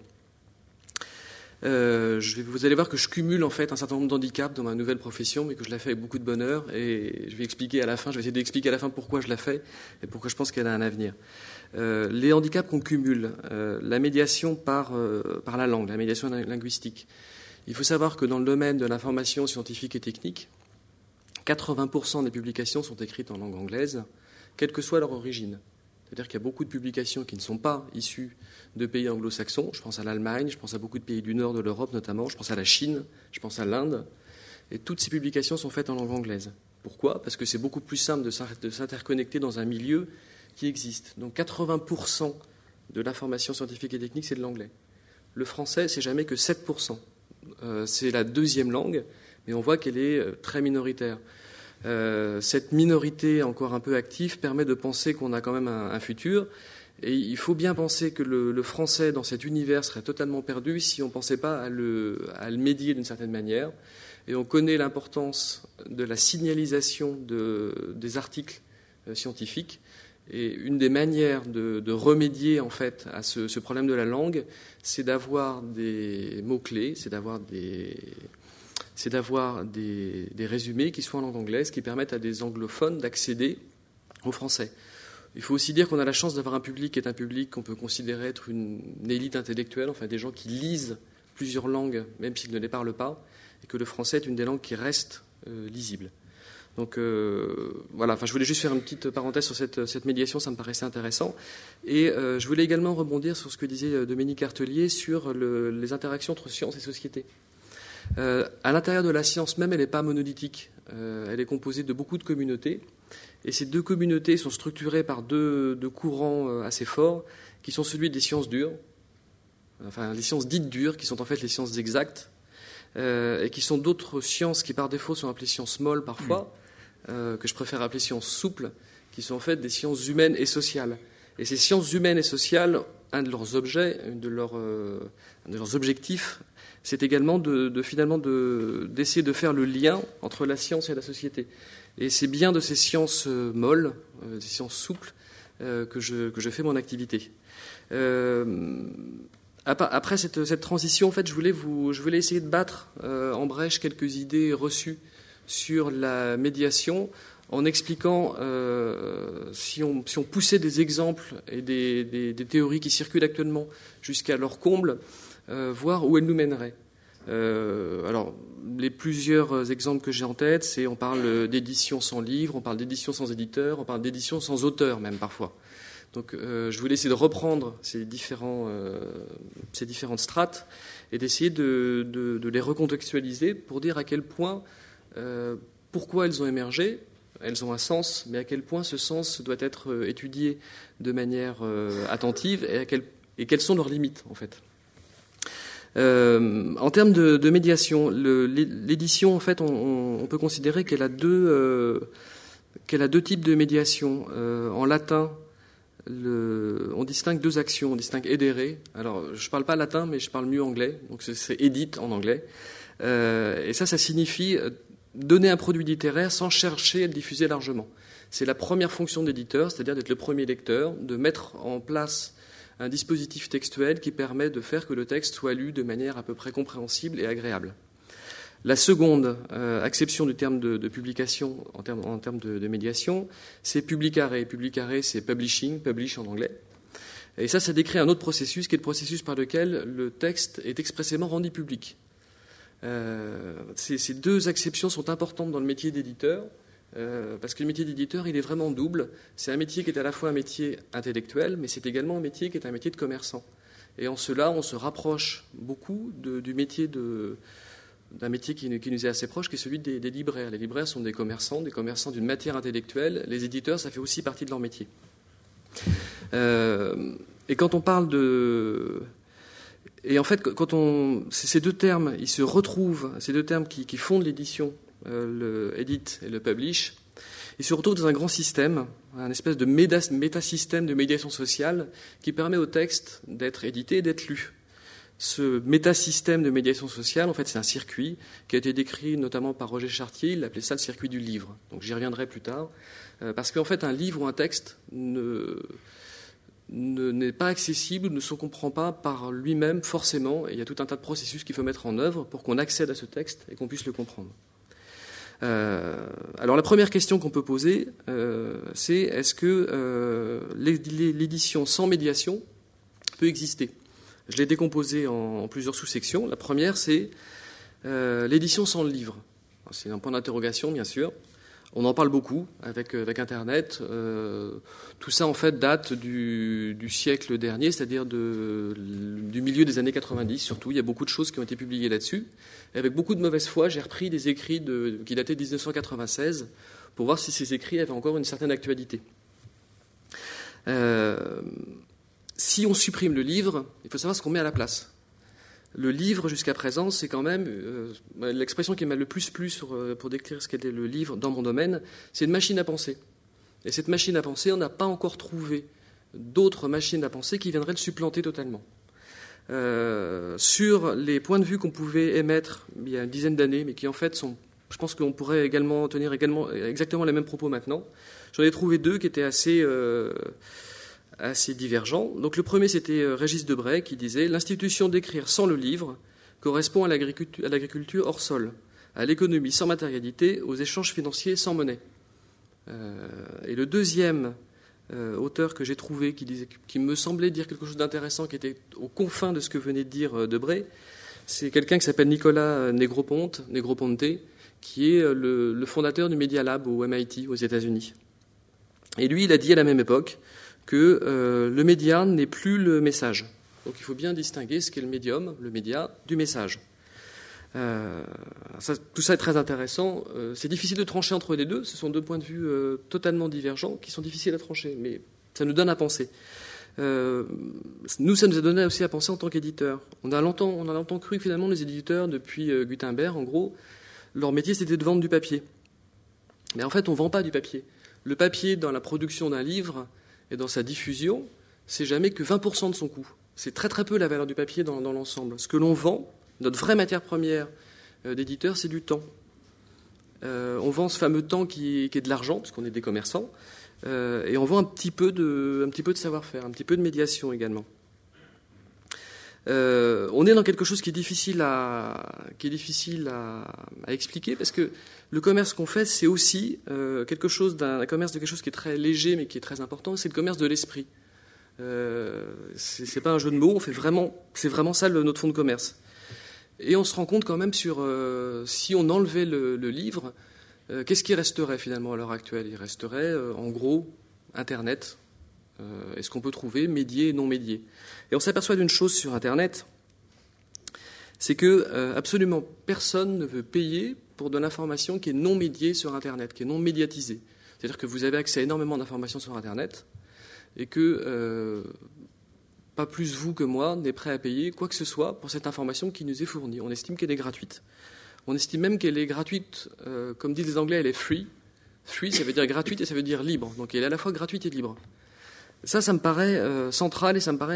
Vous allez voir que je cumule en fait un certain nombre d'handicaps dans ma nouvelle profession, mais que je la fais avec beaucoup de bonheur. Et je vais essayer d'expliquer à la fin pourquoi je la fais et pourquoi je pense qu'elle a un avenir. Les handicaps qu'on cumule, la médiation par la langue, la médiation linguistique. Il faut savoir que dans le domaine de l'information scientifique et technique, 80% des publications sont écrites en langue anglaise, quelle que soit leur origine. C'est-à-dire qu'il y a beaucoup de publications qui ne sont pas issues de pays anglo-saxons. Je pense à l'Allemagne, je pense à beaucoup de pays du nord de l'Europe notamment, je pense à la Chine, je pense à l'Inde. Et toutes ces publications sont faites en langue anglaise. Pourquoi ? Parce que c'est beaucoup plus simple de s'interconnecter dans un milieu qui existe. Donc 80% de l'information scientifique et technique, c'est de l'anglais. Le français, c'est jamais que 7%. C'est la deuxième langue, mais on voit qu'elle est très minoritaire. Cette minorité encore un peu active permet de penser qu'on a quand même un futur. Et il faut bien penser que le français dans cet univers serait totalement perdu si on ne pensait pas à le médier d'une certaine manière. Et on connaît l'importance de la signalisation des articles scientifiques. Et une des manières de remédier en fait à ce problème de la langue, c'est d'avoir des mots-clés, c'est d'avoir des résumés qui soient en langue anglaise, qui permettent à des anglophones d'accéder au français. Il faut aussi dire qu'on a la chance d'avoir un public qui est un public qu'on peut considérer être une élite intellectuelle, enfin des gens qui lisent plusieurs langues, même s'ils ne les parlent pas, et que le français est une des langues qui reste lisible. Donc voilà, je voulais juste faire une petite parenthèse sur cette médiation, ça me paraissait intéressant. Et je voulais également rebondir sur ce que disait Dominique Artelier sur les interactions entre science et société. À l'intérieur de la science même, elle n'est pas monolithique. Elle est composée de beaucoup de communautés. Et ces deux communautés sont structurées par deux courants assez forts, qui sont celui des sciences dures, enfin les sciences dites dures, qui sont en fait les sciences exactes, et qui sont d'autres sciences qui par défaut sont appelées sciences molles parfois, que je préfère appeler sciences souples, qui sont en fait des sciences humaines et sociales. Et ces sciences humaines et sociales, un de leurs objets, un de leurs objectifs, c'est également d'essayer de faire le lien entre la science et la société. Et c'est bien de ces sciences molles, des sciences souples, que je fais mon activité. Après cette transition, en fait, je voulais essayer de battre en brèche quelques idées reçues sur la médiation, en expliquant, si on poussait des exemples et des théories qui circulent actuellement jusqu'à leur comble, voir où elles nous mèneraient. Alors, les plusieurs exemples que j'ai en tête, on parle d'édition sans livre, on parle d'édition sans éditeur, on parle d'édition sans auteur même parfois. Donc je voulais essayer de reprendre ces différentes strates et d'essayer de les recontextualiser pour dire à quel point, pourquoi elles ont émergé, elles ont un sens, mais à quel point ce sens doit être étudié de manière attentive et quelles sont leurs limites en fait. En termes de médiation, l'édition, en fait, on peut considérer qu'elle a deux types de médiation. En latin, on distingue deux actions. On distingue edere. Alors, je ne parle pas latin, mais je parle mieux anglais. Donc, c'est edit en anglais. Et ça signifie donner un produit littéraire sans chercher à le diffuser largement. C'est la première fonction d'éditeur, c'est-à-dire d'être le premier lecteur, de mettre en place un dispositif textuel qui permet de faire que le texte soit lu de manière à peu près compréhensible et agréable. La seconde acception du terme de publication en termes de médiation, c'est publicare. Publicare, c'est publishing, publish en anglais. Et ça décrit un autre processus, qui est le processus par lequel le texte est expressément rendu public. Ces deux acceptions sont importantes dans le métier d'éditeur, parce que le métier d'éditeur, il est vraiment double. C'est un métier qui est à la fois un métier intellectuel, mais c'est également un métier qui est un métier de commerçant. Et en cela, on se rapproche beaucoup du métier d'un métier qui nous est assez proche, qui est celui des libraires. Les libraires sont des commerçants d'une matière intellectuelle. Les éditeurs, ça fait aussi partie de leur métier. Et quand on parle de... Et en fait, ces deux termes, ils se retrouvent, ces deux termes qui fondent l'édition, le edit et le publish, ils se retrouvent dans un grand système, un espèce de métasystème de médiation sociale qui permet au texte d'être édité et d'être lu. Ce métasystème de médiation sociale, en fait, c'est un circuit qui a été décrit notamment par Roger Chartier. Il appelait ça le circuit du livre. Donc j'y reviendrai plus tard. Parce qu'en fait, un livre ou un texte n'est pas accessible, ne se comprend pas par lui-même forcément. Et il y a tout un tas de processus qu'il faut mettre en œuvre pour qu'on accède à ce texte et qu'on puisse le comprendre. Alors la première question qu'on peut poser, c'est est-ce que l'édition sans médiation peut exister ? Je l'ai décomposé en plusieurs sous-sections. La première, c'est l'édition sans le livre. C'est un point d'interrogation, bien sûr. On en parle beaucoup avec Internet. Tout ça, en fait, date du siècle dernier, c'est-à-dire du milieu des années 90, surtout. Il y a beaucoup de choses qui ont été publiées là-dessus. Et avec beaucoup de mauvaise foi, j'ai repris des écrits qui dataient de 1996 pour voir si ces écrits avaient encore une certaine actualité. Si on supprime le livre, il faut savoir ce qu'on met à la place. Le livre, jusqu'à présent, c'est quand même l'expression qui m'a le plus plu pour décrire ce qu'était le livre dans mon domaine, c'est une machine à penser. Et cette machine à penser, on n'a pas encore trouvé d'autres machines à penser qui viendraient le supplanter totalement. Sur les points de vue qu'on pouvait émettre il y a une dizaine d'années, mais qui en fait sont, je pense qu'on pourrait également tenir exactement les mêmes propos maintenant, j'en ai trouvé deux qui étaient assez divergents. Donc le premier, c'était Régis Debray qui disait « L'institution d'écrire sans le livre correspond à l'agriculture hors sol, à l'économie sans matérialité, aux échanges financiers sans monnaie. » Et le deuxième auteur que j'ai trouvé qui me semblait dire quelque chose d'intéressant, qui était aux confins de ce que venait de dire Debray, c'est quelqu'un qui s'appelle Nicolas Negroponte, qui est le fondateur du Media Lab au MIT aux États-Unis. Et lui, il a dit à la même époque que le média n'est plus le message. Donc il faut bien distinguer ce qu'est le médium, le média, du message. Tout ça est très intéressant. C'est difficile de trancher entre les deux. Ce sont deux points de vue totalement divergents qui sont difficiles à trancher, mais ça nous donne à penser. Nous, ça nous a donné aussi à penser en tant qu'éditeurs. On a longtemps cru que finalement les éditeurs, depuis Gutenberg, en gros, leur métier c'était de vendre du papier. Mais en fait, on ne vend pas du papier. Le papier, dans la production d'un livre et dans sa diffusion, c'est jamais que 20% de son coût. C'est très très peu la valeur du papier dans l'ensemble. Ce que l'on vend, notre vraie matière première d'éditeur, c'est du temps. On vend ce fameux temps qui est de l'argent, parce qu'on est des commerçants, et on vend un petit peu de savoir-faire, un petit peu de médiation également. On est dans quelque chose qui est difficile à expliquer, parce que le commerce qu'on fait, c'est aussi un commerce de quelque chose qui est très léger, mais qui est très important, c'est le commerce de l'esprit. C'est pas un jeu de mots, c'est vraiment ça notre fond de commerce. Et on se rend compte quand même si on enlevait le livre, qu'est-ce qui resterait finalement à l'heure actuelle ? Il resterait en gros Internet. Est-ce qu'on peut trouver médié et non médié ? Et on s'aperçoit d'une chose sur Internet, c'est que absolument personne ne veut payer pour de l'information qui est non médiée sur Internet, qui est non médiatisée. C'est-à-dire que vous avez accès à énormément d'informations sur Internet et que pas plus vous que moi n'est prêt à payer quoi que ce soit pour cette information qui nous est fournie. On estime qu'elle est gratuite. On estime même qu'elle est gratuite, comme disent les Anglais, elle est free. Free, ça veut dire gratuite et ça veut dire libre. Donc elle est à la fois gratuite et libre. Ça me paraît central et ça me paraît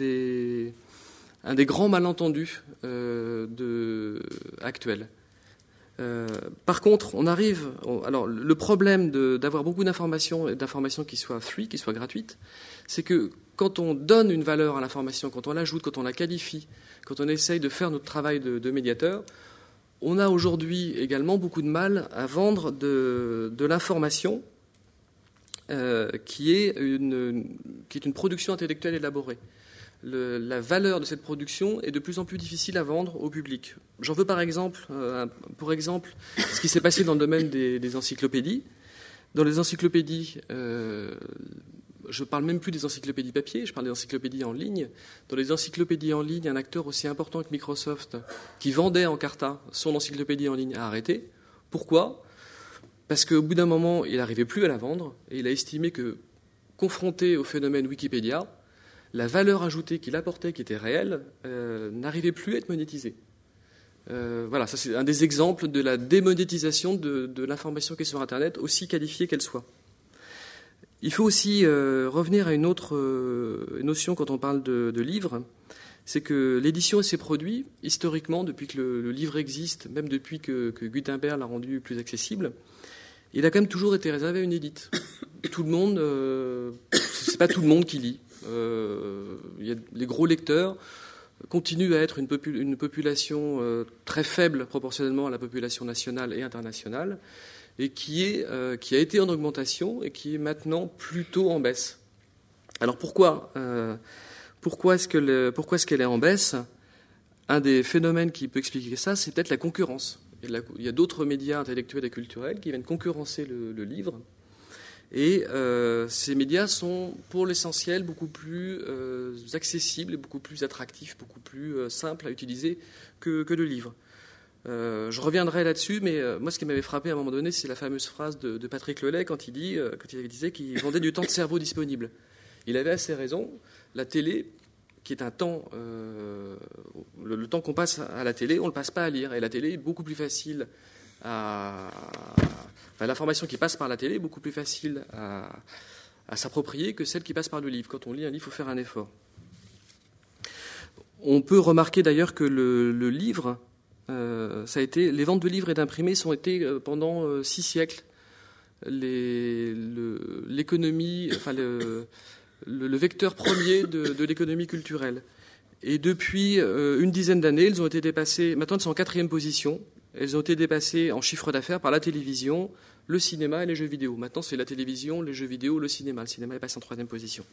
un des grands malentendus actuels. Par contre, alors le problème d'avoir beaucoup d'informations et d'informations qui soient free, qui soient gratuites, c'est que quand on donne une valeur à l'information, quand on l'ajoute, quand on la qualifie, quand on essaye de faire notre travail de médiateur, on a aujourd'hui également beaucoup de mal à vendre de l'information qui est une production intellectuelle élaborée. La valeur de cette production est de plus en plus difficile à vendre au public. J'en veux pour exemple ce qui s'est passé dans le domaine des encyclopédies. Dans les encyclopédies, je ne parle même plus des encyclopédies papier, je parle des encyclopédies en ligne. Dans les encyclopédies en ligne, un acteur aussi important que Microsoft, qui vendait en carta son encyclopédie en ligne, a arrêté. Pourquoi ? Parce qu'au bout d'un moment, il n'arrivait plus à la vendre, et il a estimé que, confronté au phénomène Wikipédia, la valeur ajoutée qu'il apportait, qui était réelle, n'arrivait plus à être monétisée. Voilà, ça c'est un des exemples de la démonétisation de l'information qui est sur Internet, aussi qualifiée qu'elle soit. Il faut aussi revenir à une autre notion quand on parle de livres, c'est que l'édition et ses produits, historiquement, depuis que le livre existe, même depuis que Gutenberg l'a rendu plus accessible, il a quand même toujours été réservé à une élite. Tout le monde, c'est pas tout le monde qui lit. Les gros lecteurs continuent à être une population très faible proportionnellement à la population nationale et internationale, et qui a été en augmentation et qui est maintenant plutôt en baisse. Alors pourquoi est-ce qu'elle est en baisse ? Un des phénomènes qui peut expliquer ça, c'est peut-être la concurrence. Il y a d'autres médias intellectuels et culturels qui viennent concurrencer le livre. Et ces médias sont, pour l'essentiel, beaucoup plus accessibles, beaucoup plus attractifs, beaucoup plus simples à utiliser que le livre. Je reviendrai là-dessus, mais moi, ce qui m'avait frappé à un moment donné, c'est la fameuse phrase de Patrick Lelay quand il disait qu'il vendait du temps de cerveau disponible. Il avait assez raison. La télé, qui est un temps, le temps qu'on passe à la télé, on ne le passe pas à lire. Et la télé est beaucoup plus facile l'information qui passe par la télé est beaucoup plus facile à s'approprier que celle qui passe par le livre. Quand on lit un livre, il faut faire un effort. On peut remarquer d'ailleurs que le livre, les ventes de livres et d'imprimés ont été pendant 6 siècles l'économie, enfin le vecteur premier de l'économie culturelle. Et depuis une dizaine d'années, elles ont été dépassées. Maintenant, elles sont en 4e position. Elles ont été dépassées en chiffre d'affaires par la télévision, le cinéma et les jeux vidéo. Maintenant, c'est la télévision, les jeux vidéo, le cinéma. Le cinéma est passé en 3e position.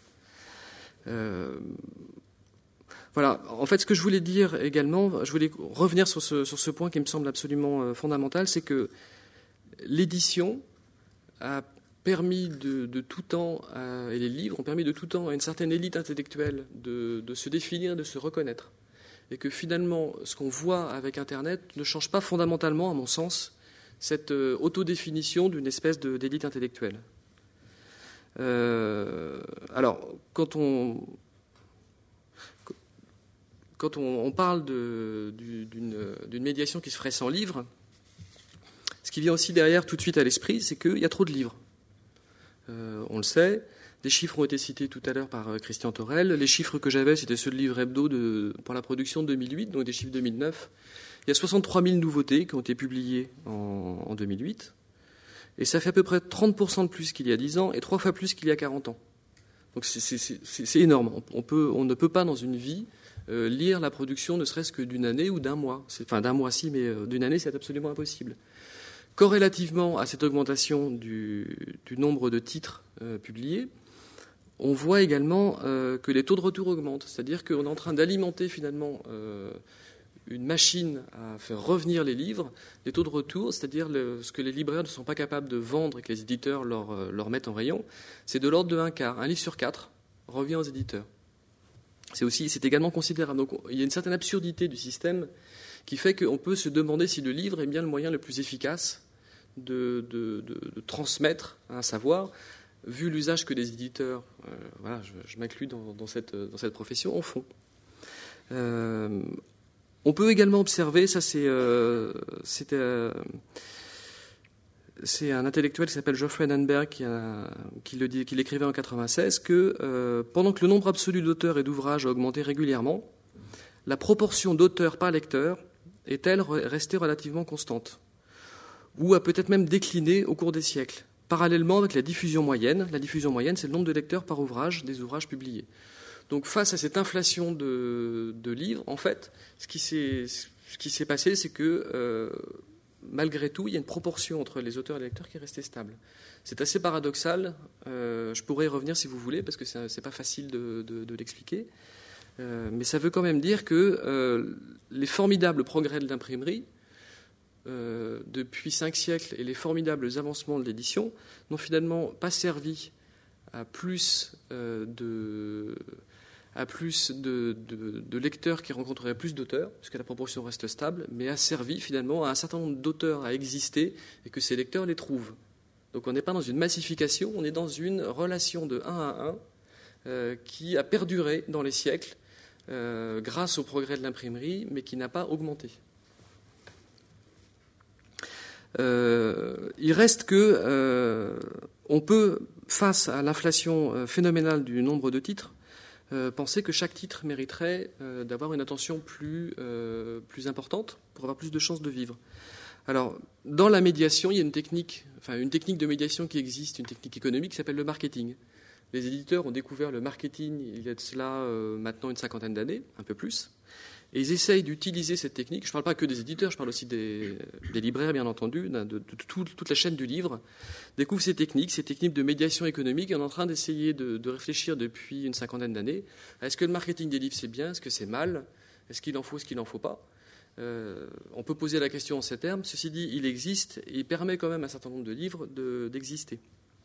Voilà. En fait, ce que je voulais dire également, je voulais revenir sur ce point qui me semble absolument fondamental, c'est que l'édition a permis de tout temps, et les livres ont permis de tout temps à une certaine élite intellectuelle de se définir, de se reconnaître. Et que finalement, ce qu'on voit avec Internet ne change pas fondamentalement, à mon sens, cette autodéfinition d'une espèce d'élite intellectuelle. Alors, quand on parle d'une médiation qui se ferait sans livre, ce qui vient aussi derrière tout de suite à l'esprit, c'est qu'il y a trop de livres. On le sait. Des chiffres ont été cités tout à l'heure par Christian Thorel. Les chiffres que j'avais, c'était ceux de Livre Hebdo pour la production de 2008, donc des chiffres 2009. Il y a 63 000 nouveautés qui ont été publiées en 2008. Et ça fait à peu près 30% de plus qu'il y a 10 ans et 3 fois plus qu'il y a 40 ans. Donc c'est énorme. On ne peut pas, dans une vie, lire la production ne serait-ce que d'une année ou d'un mois. Enfin, d'un mois, si, mais d'une année, c'est absolument impossible. Corrélativement à cette augmentation du nombre de titres publiés, on voit également que les taux de retour augmentent. C'est-à-dire qu'on est en train d'alimenter finalement une machine à faire revenir les livres. Les taux de retour, c'est-à-dire ce que les libraires ne sont pas capables de vendre et que les éditeurs leur mettent en rayon, c'est de l'ordre de 1/4. Un livre sur 4 revient aux éditeurs. C'est également considérable. Donc il y a une certaine absurdité du système qui fait qu'on peut se demander si le livre est bien le moyen le plus efficace de transmettre un savoir, vu l'usage que les éditeurs, voilà, je m'inclus dans cette profession, en font. On peut également observer, ça c'est un intellectuel qui s'appelle Geoffrey Annenberg qui l'écrivait en 1996, que pendant que le nombre absolu d'auteurs et d'ouvrages a augmenté régulièrement, la proportion d'auteurs par lecteur est-elle restée relativement constante, ou a peut-être même décliné au cours des siècles, parallèlement avec la diffusion moyenne. La diffusion moyenne, c'est le nombre de lecteurs par ouvrage des ouvrages publiés. Donc face à cette inflation de livres, en fait, ce qui s'est passé, c'est que malgré tout, il y a une proportion entre les auteurs et les lecteurs qui est restée stable. C'est assez paradoxal. Je pourrais y revenir si vous voulez, parce que c'est pas facile de l'expliquer. Mais ça veut quand même dire que les formidables progrès de l'imprimerie, depuis 5 siècles, et les formidables avancements de l'édition n'ont finalement pas servi à plus de lecteurs qui rencontreraient plus d'auteurs, puisque la proportion reste stable, mais a servi finalement à un certain nombre d'auteurs à exister et que ces lecteurs les trouvent. Donc on n'est pas dans une massification, on est dans une relation de 1 à 1 qui a perduré dans les siècles grâce au progrès de l'imprimerie, mais qui n'a pas augmenté. Il reste que on peut, face à l'inflation phénoménale du nombre de titres, penser que chaque titre mériterait d'avoir une attention plus importante pour avoir plus de chances de vivre. Alors, dans la médiation, il y a une technique de médiation qui existe, une technique économique qui s'appelle le marketing. Les éditeurs ont découvert le marketing il y a de cela maintenant une 50aine d'années, un peu plus. Et ils essayent d'utiliser cette technique. Je ne parle pas que des éditeurs, je parle aussi des libraires, bien entendu, de toute la chaîne du livre. Découvrent ces techniques de médiation économique, et on est en train d'essayer de réfléchir depuis une 50aine d'années. Est-ce que le marketing des livres, c'est bien? Est-ce que c'est mal? Est-ce qu'il en faut? Est-ce qu'il n'en faut pas? On peut poser la question en ces termes. Ceci dit, il existe et il permet quand même à un certain nombre de livres d'exister.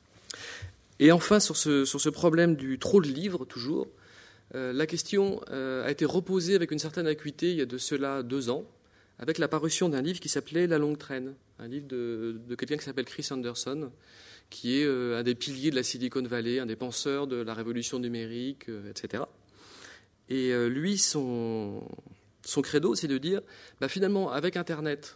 Et enfin, sur ce problème du trop de livres, toujours, la question a été reposée avec une certaine acuité il y a de cela 2 ans, avec la parution d'un livre qui s'appelait La longue traîne, un livre de quelqu'un qui s'appelle Chris Anderson, qui est un des piliers de la Silicon Valley, un des penseurs de la révolution numérique, etc. Et lui, son credo, c'est de dire, finalement, avec Internet,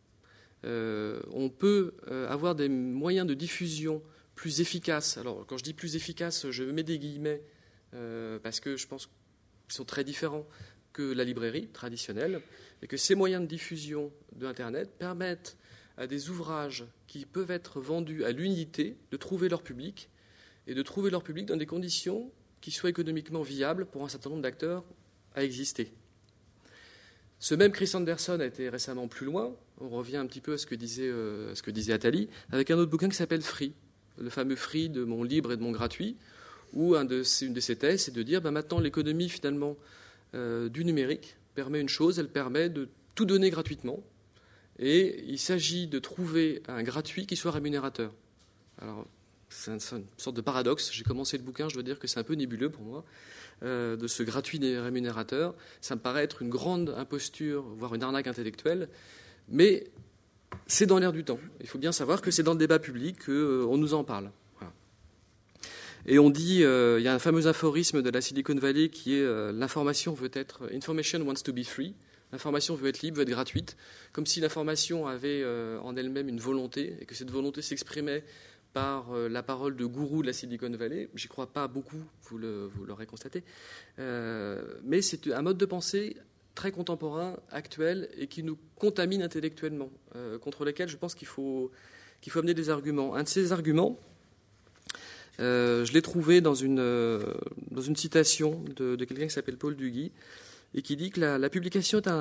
on peut avoir des moyens de diffusion plus efficaces. Alors, quand je dis plus efficaces, je mets des guillemets, parce que je pense qu'ils sont très différents que la librairie traditionnelle, et que ces moyens de diffusion de Internet permettent à des ouvrages qui peuvent être vendus à l'unité de trouver leur public, et de trouver leur public dans des conditions qui soient économiquement viables pour un certain nombre d'acteurs à exister. Ce même Chris Anderson a été récemment plus loin. On revient un petit peu à ce que disait Attali, avec un autre bouquin qui s'appelle Free, le fameux Free de mon libre et de mon gratuit, où une de ses thèses, c'est de dire maintenant l'économie finalement du numérique permet une chose, elle permet de tout donner gratuitement, et il s'agit de trouver un gratuit qui soit rémunérateur. Alors, c'est une sorte de paradoxe. J'ai commencé le bouquin, je dois dire que c'est un peu nébuleux pour moi, de ce gratuit des rémunérateurs. Ça me paraît être une grande imposture, voire une arnaque intellectuelle, mais c'est dans l'air du temps. Il faut bien savoir que c'est dans le débat public qu'on nous en parle. Voilà. Et on dit, il y a un fameux aphorisme de la Silicon Valley qui est l'information veut être « information wants to be free ». L'information veut être libre, veut être gratuite, comme si l'information avait en elle-même une volonté, et que cette volonté s'exprimait par la parole de gourous de la Silicon Valley. J'y crois pas beaucoup, vous l'aurez constaté. Mais c'est un mode de pensée très contemporain, actuel, et qui nous contamine intellectuellement, contre lesquels je pense qu'il faut amener des arguments. Un de ces arguments, je l'ai trouvé dans une citation de quelqu'un qui s'appelle Paul Duguy, et qui dit que la publication est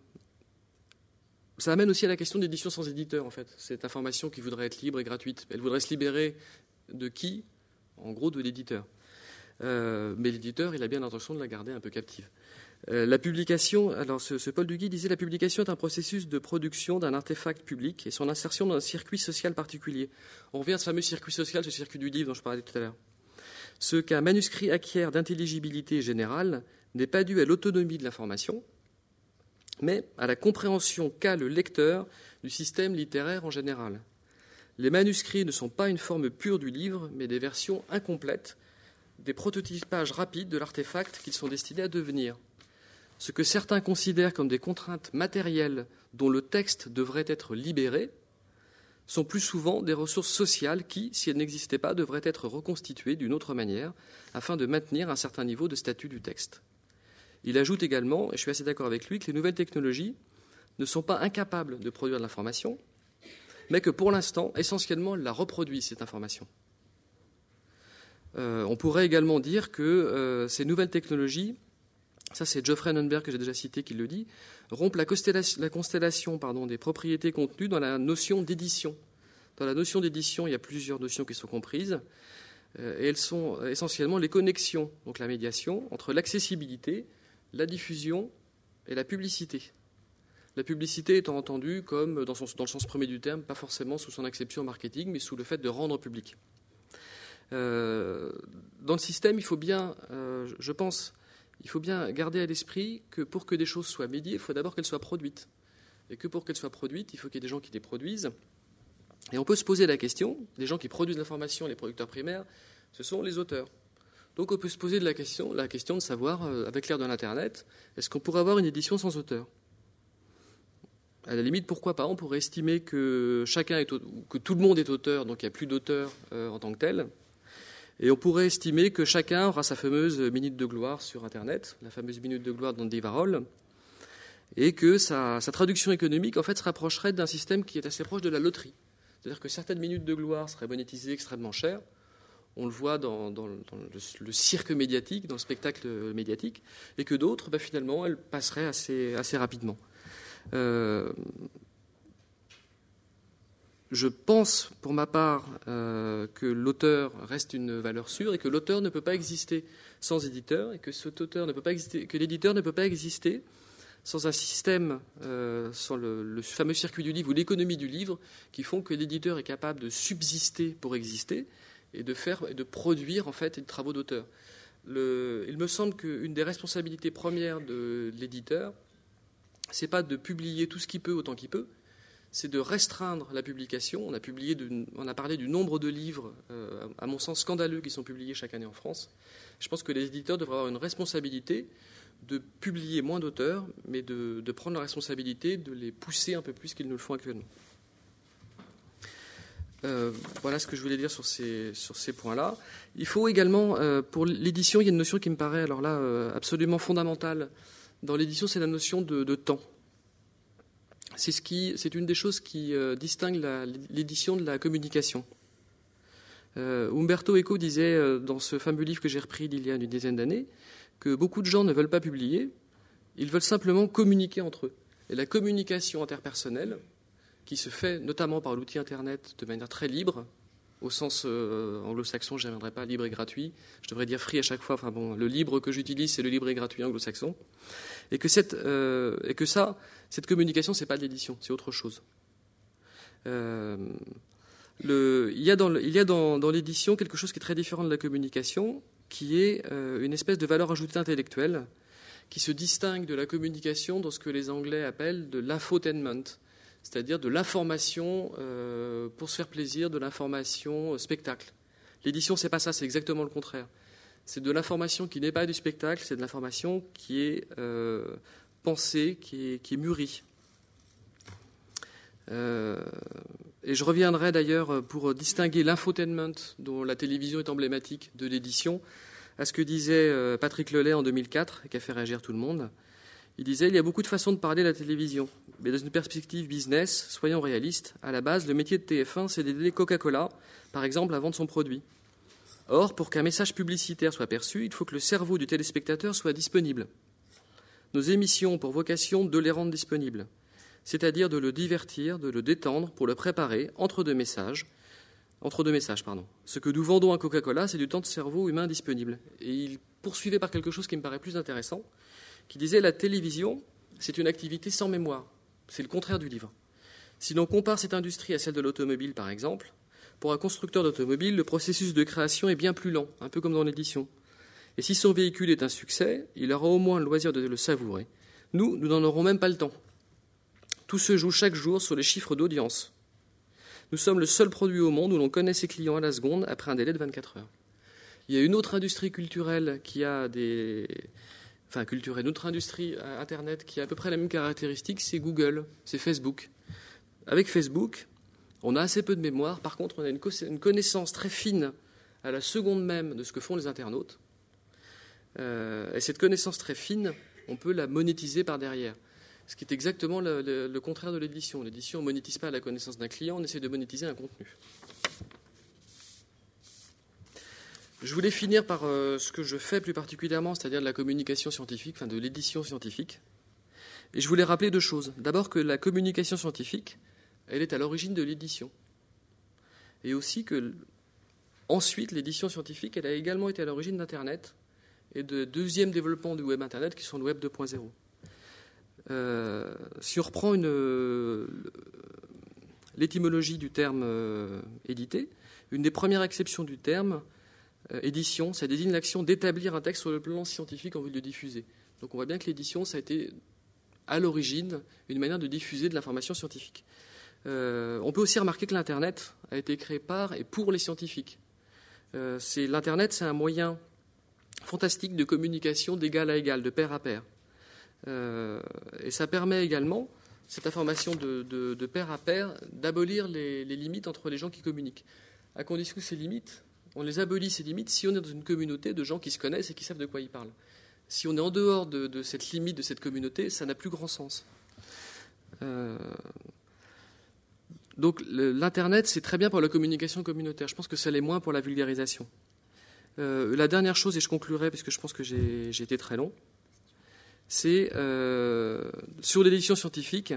ça amène aussi à la question d'édition sans éditeur, en fait. Cette information qui voudrait être libre et gratuite, elle voudrait se libérer de qui? En gros, de l'éditeur. Mais l'éditeur, il a bien l'intention de la garder un peu captive. La publication, alors ce Paul Duguy disait, la publication est un processus de production d'un artefact public et son insertion dans un circuit social particulier. On revient à ce fameux circuit social, ce circuit du livre dont je parlais tout à l'heure. Ce qu'un manuscrit acquiert d'intelligibilité générale n'est pas dû à l'autonomie de l'information, mais à la compréhension qu'a le lecteur du système littéraire en général. Les manuscrits ne sont pas une forme pure du livre, mais des versions incomplètes, des prototypages rapides de l'artefact qu'ils sont destinés à devenir. Ce que certains considèrent comme des contraintes matérielles dont le texte devrait être libéré sont plus souvent des ressources sociales qui, si elles n'existaient pas, devraient être reconstituées d'une autre manière afin de maintenir un certain niveau de statut du texte. Il ajoute également, et je suis assez d'accord avec lui, que les nouvelles technologies ne sont pas incapables de produire de l'information, mais que pour l'instant, essentiellement, elles la reproduisent, cette information. On pourrait également dire que ces nouvelles technologies Ça, c'est Geoffrey Nunberg, que j'ai déjà cité, qui le dit. Rompre la constellation des propriétés contenues dans la notion d'édition. Dans la notion d'édition, il y a plusieurs notions qui sont comprises. Et elles sont essentiellement les connexions, donc la médiation, entre l'accessibilité, la diffusion et la publicité. La publicité étant entendue comme, dans le sens premier du terme, pas forcément sous son acception marketing, mais sous le fait de rendre public. Dans le système, il faut bien, je pense, il faut bien garder à l'esprit que pour que des choses soient médiées, il faut d'abord qu'elles soient produites. Et que pour qu'elles soient produites, il faut qu'il y ait des gens qui les produisent. Et on peut se poser la question, les gens qui produisent l'information, les producteurs primaires, ce sont les auteurs. Donc on peut se poser la question de savoir, avec l'ère de l'Internet, est-ce qu'on pourrait avoir une édition sans auteur ? À la limite, pourquoi pas ? On pourrait estimer que que tout le monde est auteur, donc il n'y a plus d'auteur en tant que tel. Et on pourrait estimer que chacun aura sa fameuse minute de gloire sur Internet, la fameuse minute de gloire d'Andy Warhol, et que sa traduction économique, en fait, se rapprocherait d'un système qui est assez proche de la loterie. C'est-à-dire que certaines minutes de gloire seraient monétisées extrêmement cher. On le voit dans le cirque médiatique, dans le spectacle médiatique, et que d'autres, finalement, elles passeraient assez rapidement. Je pense, pour ma part, que l'auteur reste une valeur sûre et que l'auteur ne peut pas exister sans éditeur et que l'éditeur ne peut pas exister sans un système, sans le fameux circuit du livre ou l'économie du livre, qui font que l'éditeur est capable de subsister pour exister et de produire en fait des travaux d'auteur. Il me semble qu'une des responsabilités premières de l'éditeur, c'est pas de publier tout ce qu'il peut autant qu'il peut, c'est de restreindre la publication. On a parlé du nombre de livres, à mon sens scandaleux, qui sont publiés chaque année en France. Je pense que les éditeurs devraient avoir une responsabilité de publier moins d'auteurs, mais de prendre la responsabilité de les pousser un peu plus qu'ils ne le font actuellement. Voilà ce que je voulais dire sur ces points-là. Il faut également, pour l'édition, il y a une notion qui me paraît alors là absolument fondamentale. Dans l'édition, c'est la notion de temps. C'est une des choses qui distingue l'édition de la communication. Umberto Eco disait dans ce fameux livre que j'ai repris d'il y a une dizaine d'années que beaucoup de gens ne veulent pas publier, ils veulent simplement communiquer entre eux. Et la communication interpersonnelle, qui se fait notamment par l'outil Internet de manière très libre, au sens anglo-saxon, je n'y reviendrai pas, libre et gratuit, je devrais dire free à chaque fois, le libre que j'utilise, c'est le libre et gratuit anglo-saxon, et que cette communication, c'est pas de l'édition, c'est autre chose. Il y a dans l'édition quelque chose qui est très différent de la communication, qui est une espèce de valeur ajoutée intellectuelle, qui se distingue de la communication dans ce que les Anglais appellent de l'infotainment, c'est-à-dire de l'information pour se faire plaisir, de l'information spectacle. L'édition, c'est pas ça, c'est exactement le contraire. C'est de l'information qui n'est pas du spectacle, c'est de l'information qui est pensée, qui est mûrie. Et je reviendrai d'ailleurs pour distinguer l'infotainment, dont la télévision est emblématique, de l'édition, à ce que disait Patrick Lelay en 2004, et qui a fait réagir tout le monde. Il disait « Il y a beaucoup de façons de parler de la télévision, mais dans une perspective business, soyons réalistes, à la base, le métier de TF1, c'est d'aider Coca-Cola, par exemple, à vendre son produit. Or, pour qu'un message publicitaire soit perçu, il faut que le cerveau du téléspectateur soit disponible. Nos émissions ont pour vocation de les rendre disponibles, c'est-à-dire de le divertir, de le détendre, pour le préparer entre deux messages. Ce que nous vendons à Coca-Cola, c'est du temps de cerveau humain disponible. » Et il poursuivait par quelque chose qui me paraît plus intéressant, qui disait « La télévision, c'est une activité sans mémoire. C'est le contraire du livre. Si l'on compare cette industrie à celle de l'automobile, par exemple, pour un constructeur d'automobile, le processus de création est bien plus lent, un peu comme dans l'édition. Et si son véhicule est un succès, il aura au moins le loisir de le savourer. Nous n'en aurons même pas le temps. Tout se joue chaque jour sur les chiffres d'audience. Nous sommes le seul produit au monde où l'on connaît ses clients à la seconde après un délai de 24 heures. Il y a une autre industrie culturelle qui a une autre industrie Internet qui a à peu près la même caractéristique, c'est Google, c'est Facebook. Avec Facebook, on a assez peu de mémoire. Par contre, on a une connaissance très fine à la seconde même de ce que font les internautes. Et cette connaissance très fine, on peut la monétiser par derrière. Ce qui est exactement le contraire de l'édition. L'édition, on ne monétise pas la connaissance d'un client, on essaie de monétiser un contenu. Je voulais finir par ce que je fais plus particulièrement, c'est-à-dire de la communication scientifique, enfin de l'édition scientifique. Et je voulais rappeler 2 choses. D'abord que la communication scientifique, elle est à l'origine de l'édition. Et aussi que, ensuite, l'édition scientifique, elle a également été à l'origine d'Internet et de deuxième développement du web Internet, qui sont le web 2.0. Si on reprend l'étymologie du terme édité, une des premières exceptions du terme édition, ça désigne l'action d'établir un texte sur le plan scientifique en vue de le diffuser. Donc on voit bien que l'édition, ça a été à l'origine une manière de diffuser de l'information scientifique. On peut aussi remarquer que l'Internet a été créé par et pour les scientifiques. L'Internet, c'est un moyen fantastique de communication d'égal à égal, de pair à pair. Et ça permet également, cette information de pair à pair, d'abolir les limites entre les gens qui communiquent. À condition que ces limites, on les abolit, ces limites, si on est dans une communauté de gens qui se connaissent et qui savent de quoi ils parlent. Si on est en dehors de cette limite, de cette communauté, ça n'a plus grand sens. Donc l'Internet, c'est très bien pour la communication communautaire. Je pense que ça l'est moins pour la vulgarisation. La dernière chose, et je conclurai parce que je pense que j'ai été très long, c'est sur l'édition scientifique.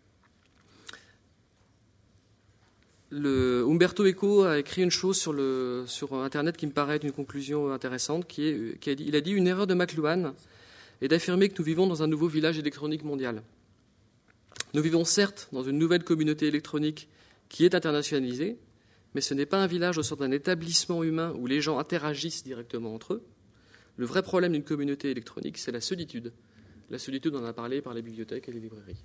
Umberto Eco a écrit une chose sur Internet qui me paraît être une conclusion intéressante, il a dit une erreur de McLuhan est d'affirmer que nous vivons dans un nouveau village électronique mondial. Nous vivons certes dans une nouvelle communauté électronique qui est internationalisée, mais ce n'est pas un village au sein d'un établissement humain où les gens interagissent directement entre eux. Le vrai problème d'une communauté électronique, c'est la solitude. La solitude, on en a parlé par les bibliothèques et les librairies.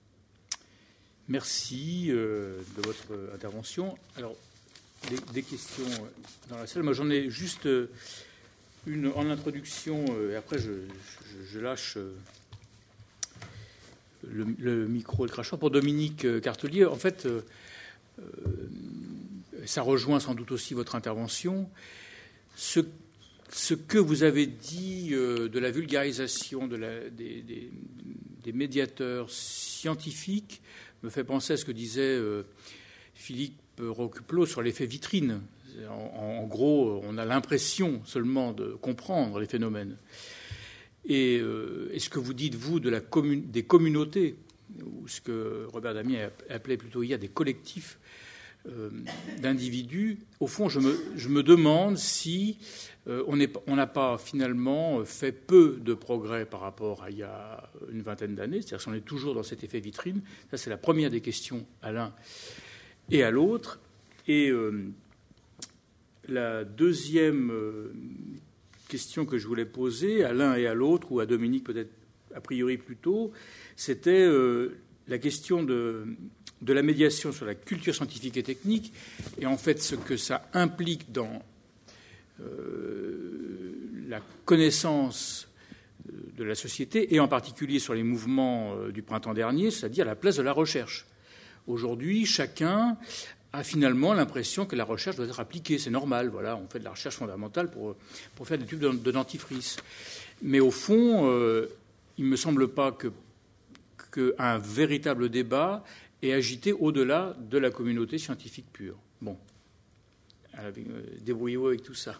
Merci de votre intervention. Alors, des questions dans la salle. Moi, j'en ai juste une en introduction, et après, je lâche le micro et le crachoir pour Dominique Cartelier. En fait, ça rejoint sans doute aussi votre intervention. Ce que vous avez dit de la vulgarisation des médiateurs scientifiques me fait penser à ce que disait Philippe Roqueplot sur l'effet vitrine. En gros, on a l'impression seulement de comprendre les phénomènes. Et ce que vous dites, vous, des communautés, ou ce que Robert Damien appelait plutôt hier des collectifs d'individus, au fond, je me demande si on n'a pas finalement fait peu de progrès par rapport à il y a une vingtaine d'années, c'est-à-dire si on est toujours dans cet effet vitrine. Ça, c'est la première des questions à l'un et à l'autre. Et la deuxième question que je voulais poser à l'un et à l'autre, ou à Dominique peut-être a priori plus tôt, c'était la question de la médiation sur la culture scientifique et technique, et en fait ce que ça implique dans la connaissance de la société, et en particulier sur les mouvements du printemps dernier, c'est-à-dire la place de la recherche. Aujourd'hui, chacun a finalement l'impression que la recherche doit être appliquée. C'est normal, voilà, on fait de la recherche fondamentale pour faire des tubes de dentifrice. Mais au fond, il ne me semble pas qu'un véritable débat est agité au-delà de la communauté scientifique pure. Bon, débrouillez-vous avec tout ça.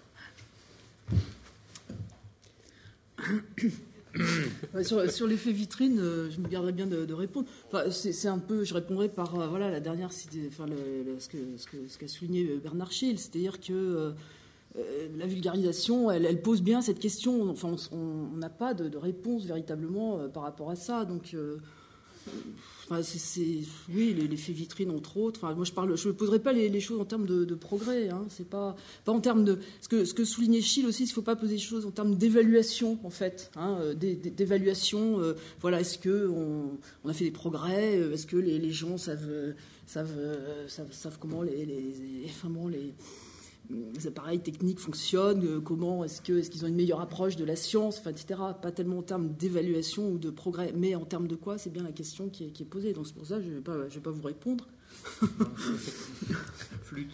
Sur l'effet vitrine, je me garderais bien de répondre. Enfin, c'est un peu, je répondrai par la dernière, ce qu'a souligné Bernard Schill, c'est-à-dire que la vulgarisation, elle pose bien cette question. Enfin, on n'a pas de réponse véritablement par rapport à ça. Donc, oui, l'effet vitrine entre autres. Enfin, moi, je ne poserai pas les choses en termes de progrès. Hein. C'est pas en termes de ce que soulignait Schill aussi. Il ne faut pas poser les choses en termes d'évaluation, en fait. Hein, d'évaluation. Voilà, est-ce que on a fait des progrès? Est-ce que les gens savent comment les appareils techniques fonctionnent, comment est-ce qu'ils ont une meilleure approche de la science, enfin, etc. Pas tellement en termes d'évaluation ou de progrès, mais en termes de quoi, c'est bien la question qui est posée. Donc c'est pour ça que je vais pas vous répondre. Flûte.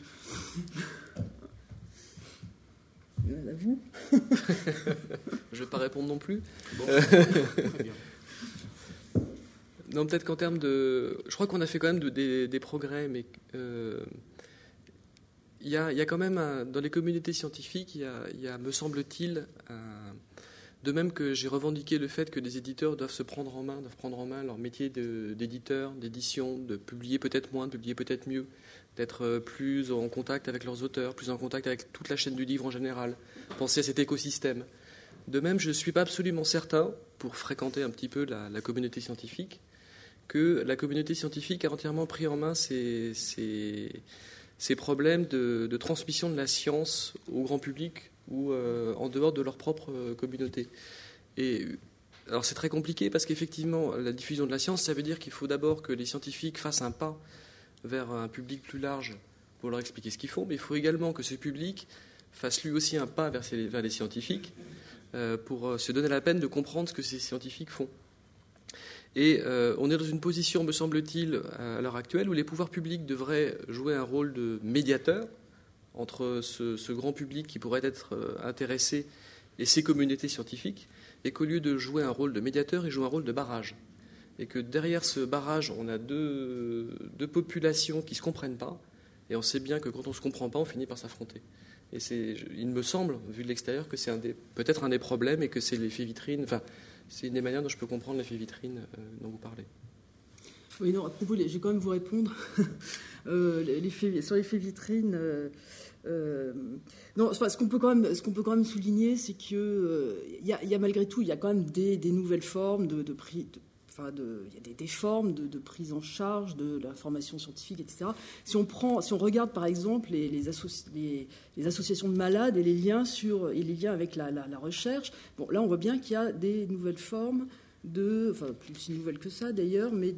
À vous. Je ne vais pas répondre non plus. Bon. Très bien. Non, peut-être qu'en termes de... Je crois qu'on a fait quand même des progrès, mais il y a quand même, dans les communautés scientifiques, il y a, me semble-t-il, de même que j'ai revendiqué le fait que des éditeurs doivent prendre en main leur métier d'éditeur, d'édition, de publier peut-être moins, de publier peut-être mieux, d'être plus en contact avec leurs auteurs, plus en contact avec toute la chaîne du livre en général, penser à cet écosystème. De même, je ne suis pas absolument certain, pour fréquenter un petit peu la communauté scientifique, que la communauté scientifique a entièrement pris en main ces problèmes de transmission de la science au grand public ou en dehors de leur propre communauté. Et alors c'est très compliqué parce qu'effectivement, la diffusion de la science, ça veut dire qu'il faut d'abord que les scientifiques fassent un pas vers un public plus large pour leur expliquer ce qu'ils font, mais il faut également que ce public fasse lui aussi un pas vers les scientifiques pour se donner la peine de comprendre ce que ces scientifiques font. Et on est dans une position, me semble-t-il, à l'heure actuelle, où les pouvoirs publics devraient jouer un rôle de médiateur entre ce grand public qui pourrait être intéressé et ces communautés scientifiques, et qu'au lieu de jouer un rôle de médiateur, ils jouent un rôle de barrage. Et que derrière ce barrage, on a deux populations qui ne se comprennent pas, et on sait bien que quand on ne se comprend pas, on finit par s'affronter. Et il me semble, vu de l'extérieur, que c'est peut-être un des problèmes et que c'est l'effet vitrine. Enfin, c'est une des manières dont je peux comprendre l'effet vitrine dont vous parlez. Oui, non, à propos, je vais quand même vous répondre. Sur l'effet vitrine, non, ce qu'on peut quand même souligner, c'est que il y a malgré tout, il y a quand même des nouvelles formes de prix. Il y a des formes de prise en charge de l'information scientifique, etc. Si on regarde par exemple les associations de malades et les liens avec la recherche, bon, là on voit bien qu'il y a des nouvelles formes plus si nouvelles que ça d'ailleurs, mais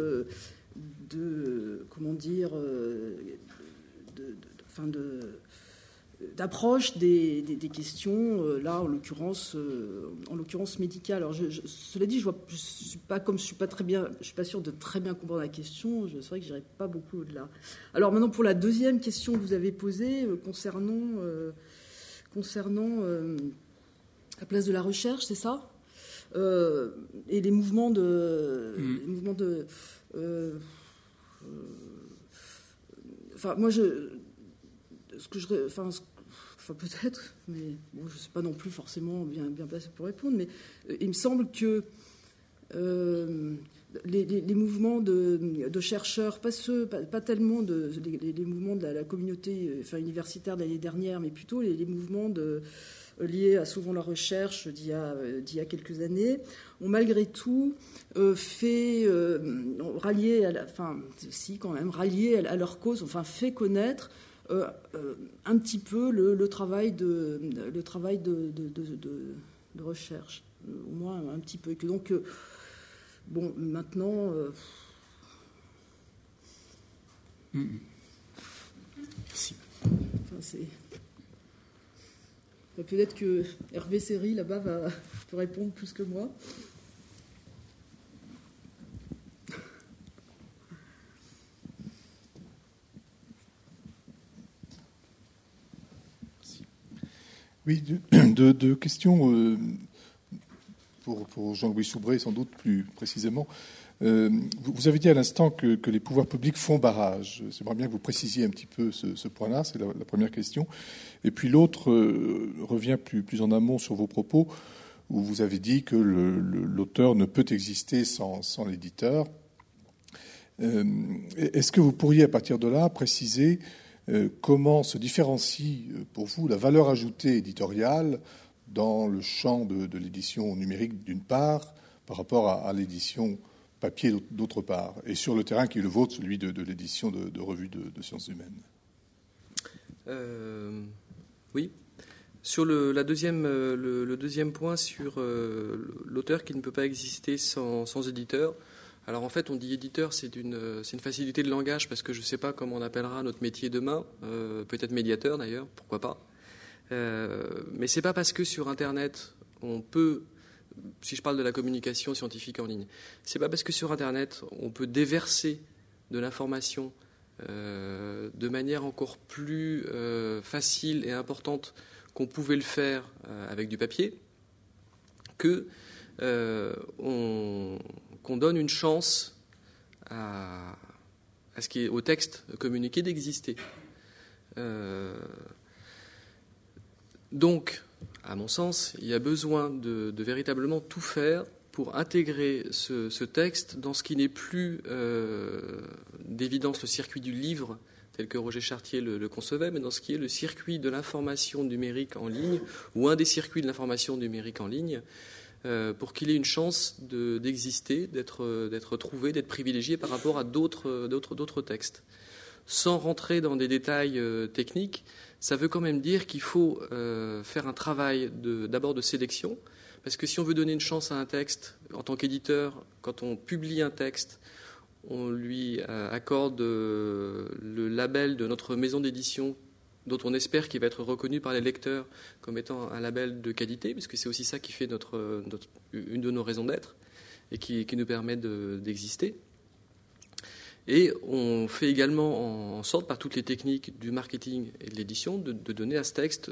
d'approche des questions, là en l'occurrence médicale. Alors cela dit, je suis pas sûre de très bien comprendre la question. C'est vrai que j'irai pas beaucoup au-delà. Alors maintenant pour la deuxième question que vous avez posée concernant la place de la recherche, c'est ça, et les mouvements de peut-être, mais bon, je ne suis pas non plus forcément bien placé pour répondre, mais il me semble que les mouvements de chercheurs, pas tellement les mouvements de la communauté universitaire de l'année dernière, mais plutôt les mouvements liés à souvent la recherche d'il y a quelques années, ont malgré tout rallié à leur cause, enfin fait connaître un petit peu le travail de recherche, au moins un petit peu. Et que donc, bon, maintenant... Merci. Peut-être que Hervé Séry, là-bas, va te répondre plus que moi. Oui, deux questions pour Jean-Louis Soubré, sans doute plus précisément. Vous avez dit à l'instant que les pouvoirs publics font barrage. J'aimerais bien que vous précisiez un petit peu ce point-là, c'est la première question. Et puis l'autre revient plus en amont sur vos propos, où vous avez dit que l'auteur ne peut exister sans l'éditeur. Est-ce que vous pourriez, à partir de là, préciser comment se différencie pour vous la valeur ajoutée éditoriale dans le champ de l'édition numérique d'une part, par rapport à l'édition papier d'autre part, et sur le terrain qui est le vôtre, celui de l'édition de revues de sciences humaines? Oui. Sur le deuxième point, sur l'auteur qui ne peut pas exister sans éditeur. Alors en fait, on dit éditeur, c'est une facilité de langage parce que je ne sais pas comment on appellera notre métier demain, peut-être médiateur d'ailleurs, pourquoi pas. Mais c'est pas parce que sur Internet on peut, si je parle de la communication scientifique en ligne, c'est pas parce que sur Internet on peut déverser de l'information de manière encore plus facile et importante qu'on pouvait le faire avec du papier que qu'on donne une chance à ce qui est au texte communiqué d'exister. Donc, à mon sens, il y a besoin de véritablement tout faire pour intégrer ce texte dans ce qui n'est plus d'évidence le circuit du livre, tel que Roger Chartier le concevait, mais dans ce qui est le circuit de l'information numérique en ligne, ou un des circuits de l'information numérique en ligne, pour qu'il ait une chance d'exister, d'être trouvé, d'être privilégié par rapport à d'autres textes. Sans rentrer dans des détails techniques, ça veut quand même dire qu'il faut faire un travail d'abord de sélection, parce que si on veut donner une chance à un texte, en tant qu'éditeur, quand on publie un texte, on lui accorde le label de notre maison d'édition, dont on espère qu'il va être reconnu par les lecteurs comme étant un label de qualité, puisque c'est aussi ça qui fait une de nos raisons d'être et qui nous permet d'exister. Et on fait également en sorte, par toutes les techniques du marketing et de l'édition, de donner à ce texte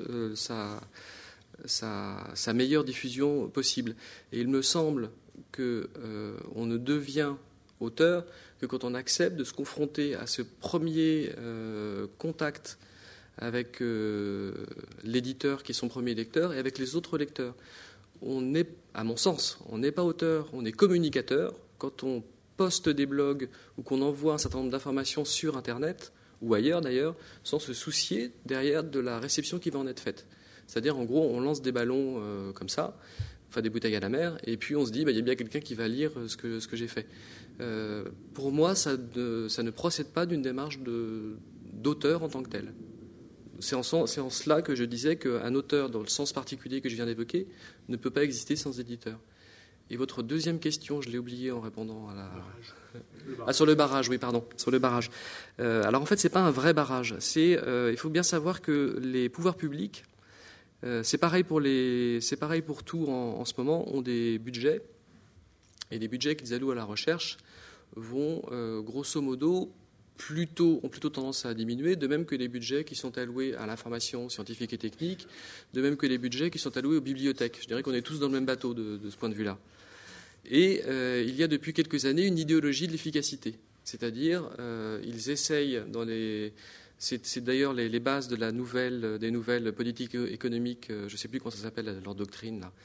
sa meilleure diffusion possible. Et il me semble qu'on ne devient auteur que quand on accepte de se confronter à ce premier contact avec l'éditeur qui est son premier lecteur et avec les autres lecteurs. On est, à mon sens, on n'est pas auteur, on est communicateur. Quand on poste des blogs ou qu'on envoie un certain nombre d'informations sur Internet, ou ailleurs d'ailleurs, sans se soucier derrière de la réception qui va en être faite. C'est-à-dire, en gros, on lance des ballons comme ça, enfin des bouteilles à la mer, et puis on se dit, il y a bien quelqu'un qui va lire ce que j'ai fait. Pour moi, ça ne procède pas d'une démarche d'auteur en tant que tel. C'est en cela que je disais qu'un auteur, dans le sens particulier que je viens d'évoquer, ne peut pas exister sans éditeur. Et votre deuxième question, je l'ai oubliée en répondant à la... sur le barrage, oui, pardon, sur le barrage. Alors en fait, c'est pas un vrai barrage. Il faut bien savoir que les pouvoirs publics, c'est pareil pour tout en ce moment, ont des budgets, et les budgets qu'ils allouent à la recherche vont, grosso modo, ont plutôt tendance à diminuer, de même que les budgets qui sont alloués à l'information scientifique et technique, de même que les budgets qui sont alloués aux bibliothèques. Je dirais qu'on est tous dans le même bateau de ce point de vue-là. Et il y a depuis quelques années une idéologie de l'efficacité, c'est-à-dire ils essayent c'est d'ailleurs les bases des nouvelles politiques économiques, je ne sais plus comment ça s'appelle leur doctrine là.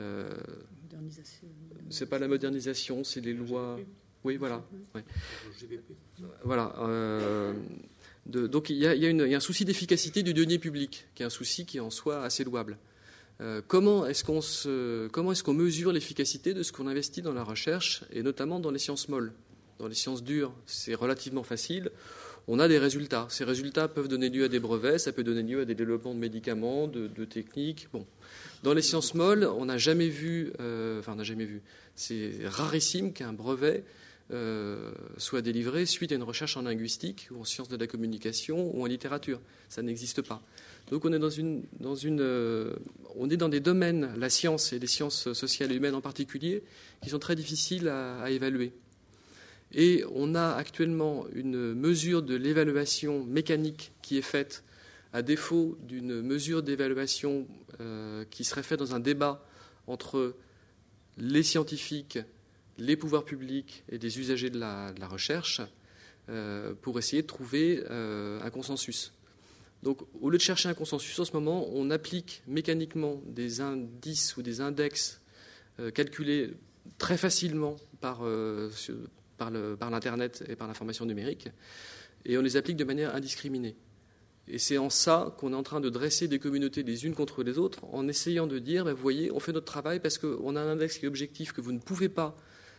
C'est pas la modernisation, c'est les lois. Oui, voilà. Ouais. Voilà. Donc il y a un souci d'efficacité du denier public, qui est un souci qui est en soi assez louable. Comment est-ce qu'on mesure l'efficacité de ce qu'on investit dans la recherche, et notamment dans les sciences molles? Dans les sciences dures, c'est relativement facile. On a des résultats. Ces résultats peuvent donner lieu à des brevets, ça peut donner lieu à des développements de médicaments, de techniques. Bon. Dans les sciences molles, on n'a jamais vu, c'est rarissime qu'un brevet soit délivré suite à une recherche en linguistique ou en sciences de la communication ou en littérature. Ça n'existe pas. Donc on est on est dans des domaines, la science et les sciences sociales et humaines en particulier, qui sont très difficiles à évaluer. Et on a actuellement une mesure de l'évaluation mécanique qui est faite à défaut d'une mesure d'évaluation qui serait faite dans un débat entre les scientifiques, les pouvoirs publics et des usagers de la recherche pour essayer de trouver un consensus. Donc, au lieu de chercher un consensus, en ce moment, on applique mécaniquement des indices ou des index calculés très facilement par l'Internet et par l'information numérique, et on les applique de manière indiscriminée. Et c'est en ça qu'on est en train de dresser des communautés les unes contre les autres, en essayant de dire, vous voyez, on fait notre travail parce qu'on a un index qui est objectif que vous ne pouvez pas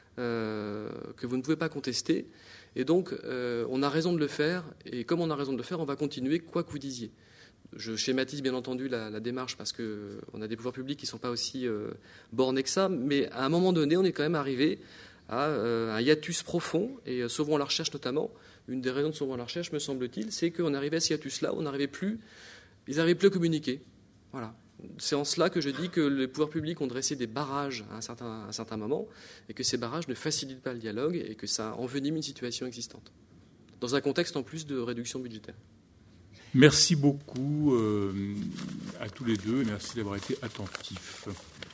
contester, et donc on a raison de le faire, et comme on a raison de le faire, on va continuer quoi que vous disiez. Je schématise bien entendu la démarche parce qu'on a des pouvoirs publics qui ne sont pas aussi bornés que ça, mais à un moment donné, on est quand même arrivé à un hiatus profond, et Sauvons la recherche notamment, une des raisons de Sauvons la recherche, me semble-t-il, c'est qu'on arrivait à ce hiatus-là, ils n'arrivaient plus à communiquer. Voilà. C'est en cela que je dis que les pouvoirs publics ont dressé des barrages à un certain moment, et que ces barrages ne facilitent pas le dialogue, et que ça envenime une situation existante, dans un contexte en plus de réduction budgétaire. Merci beaucoup à tous les deux, et merci d'avoir été attentifs.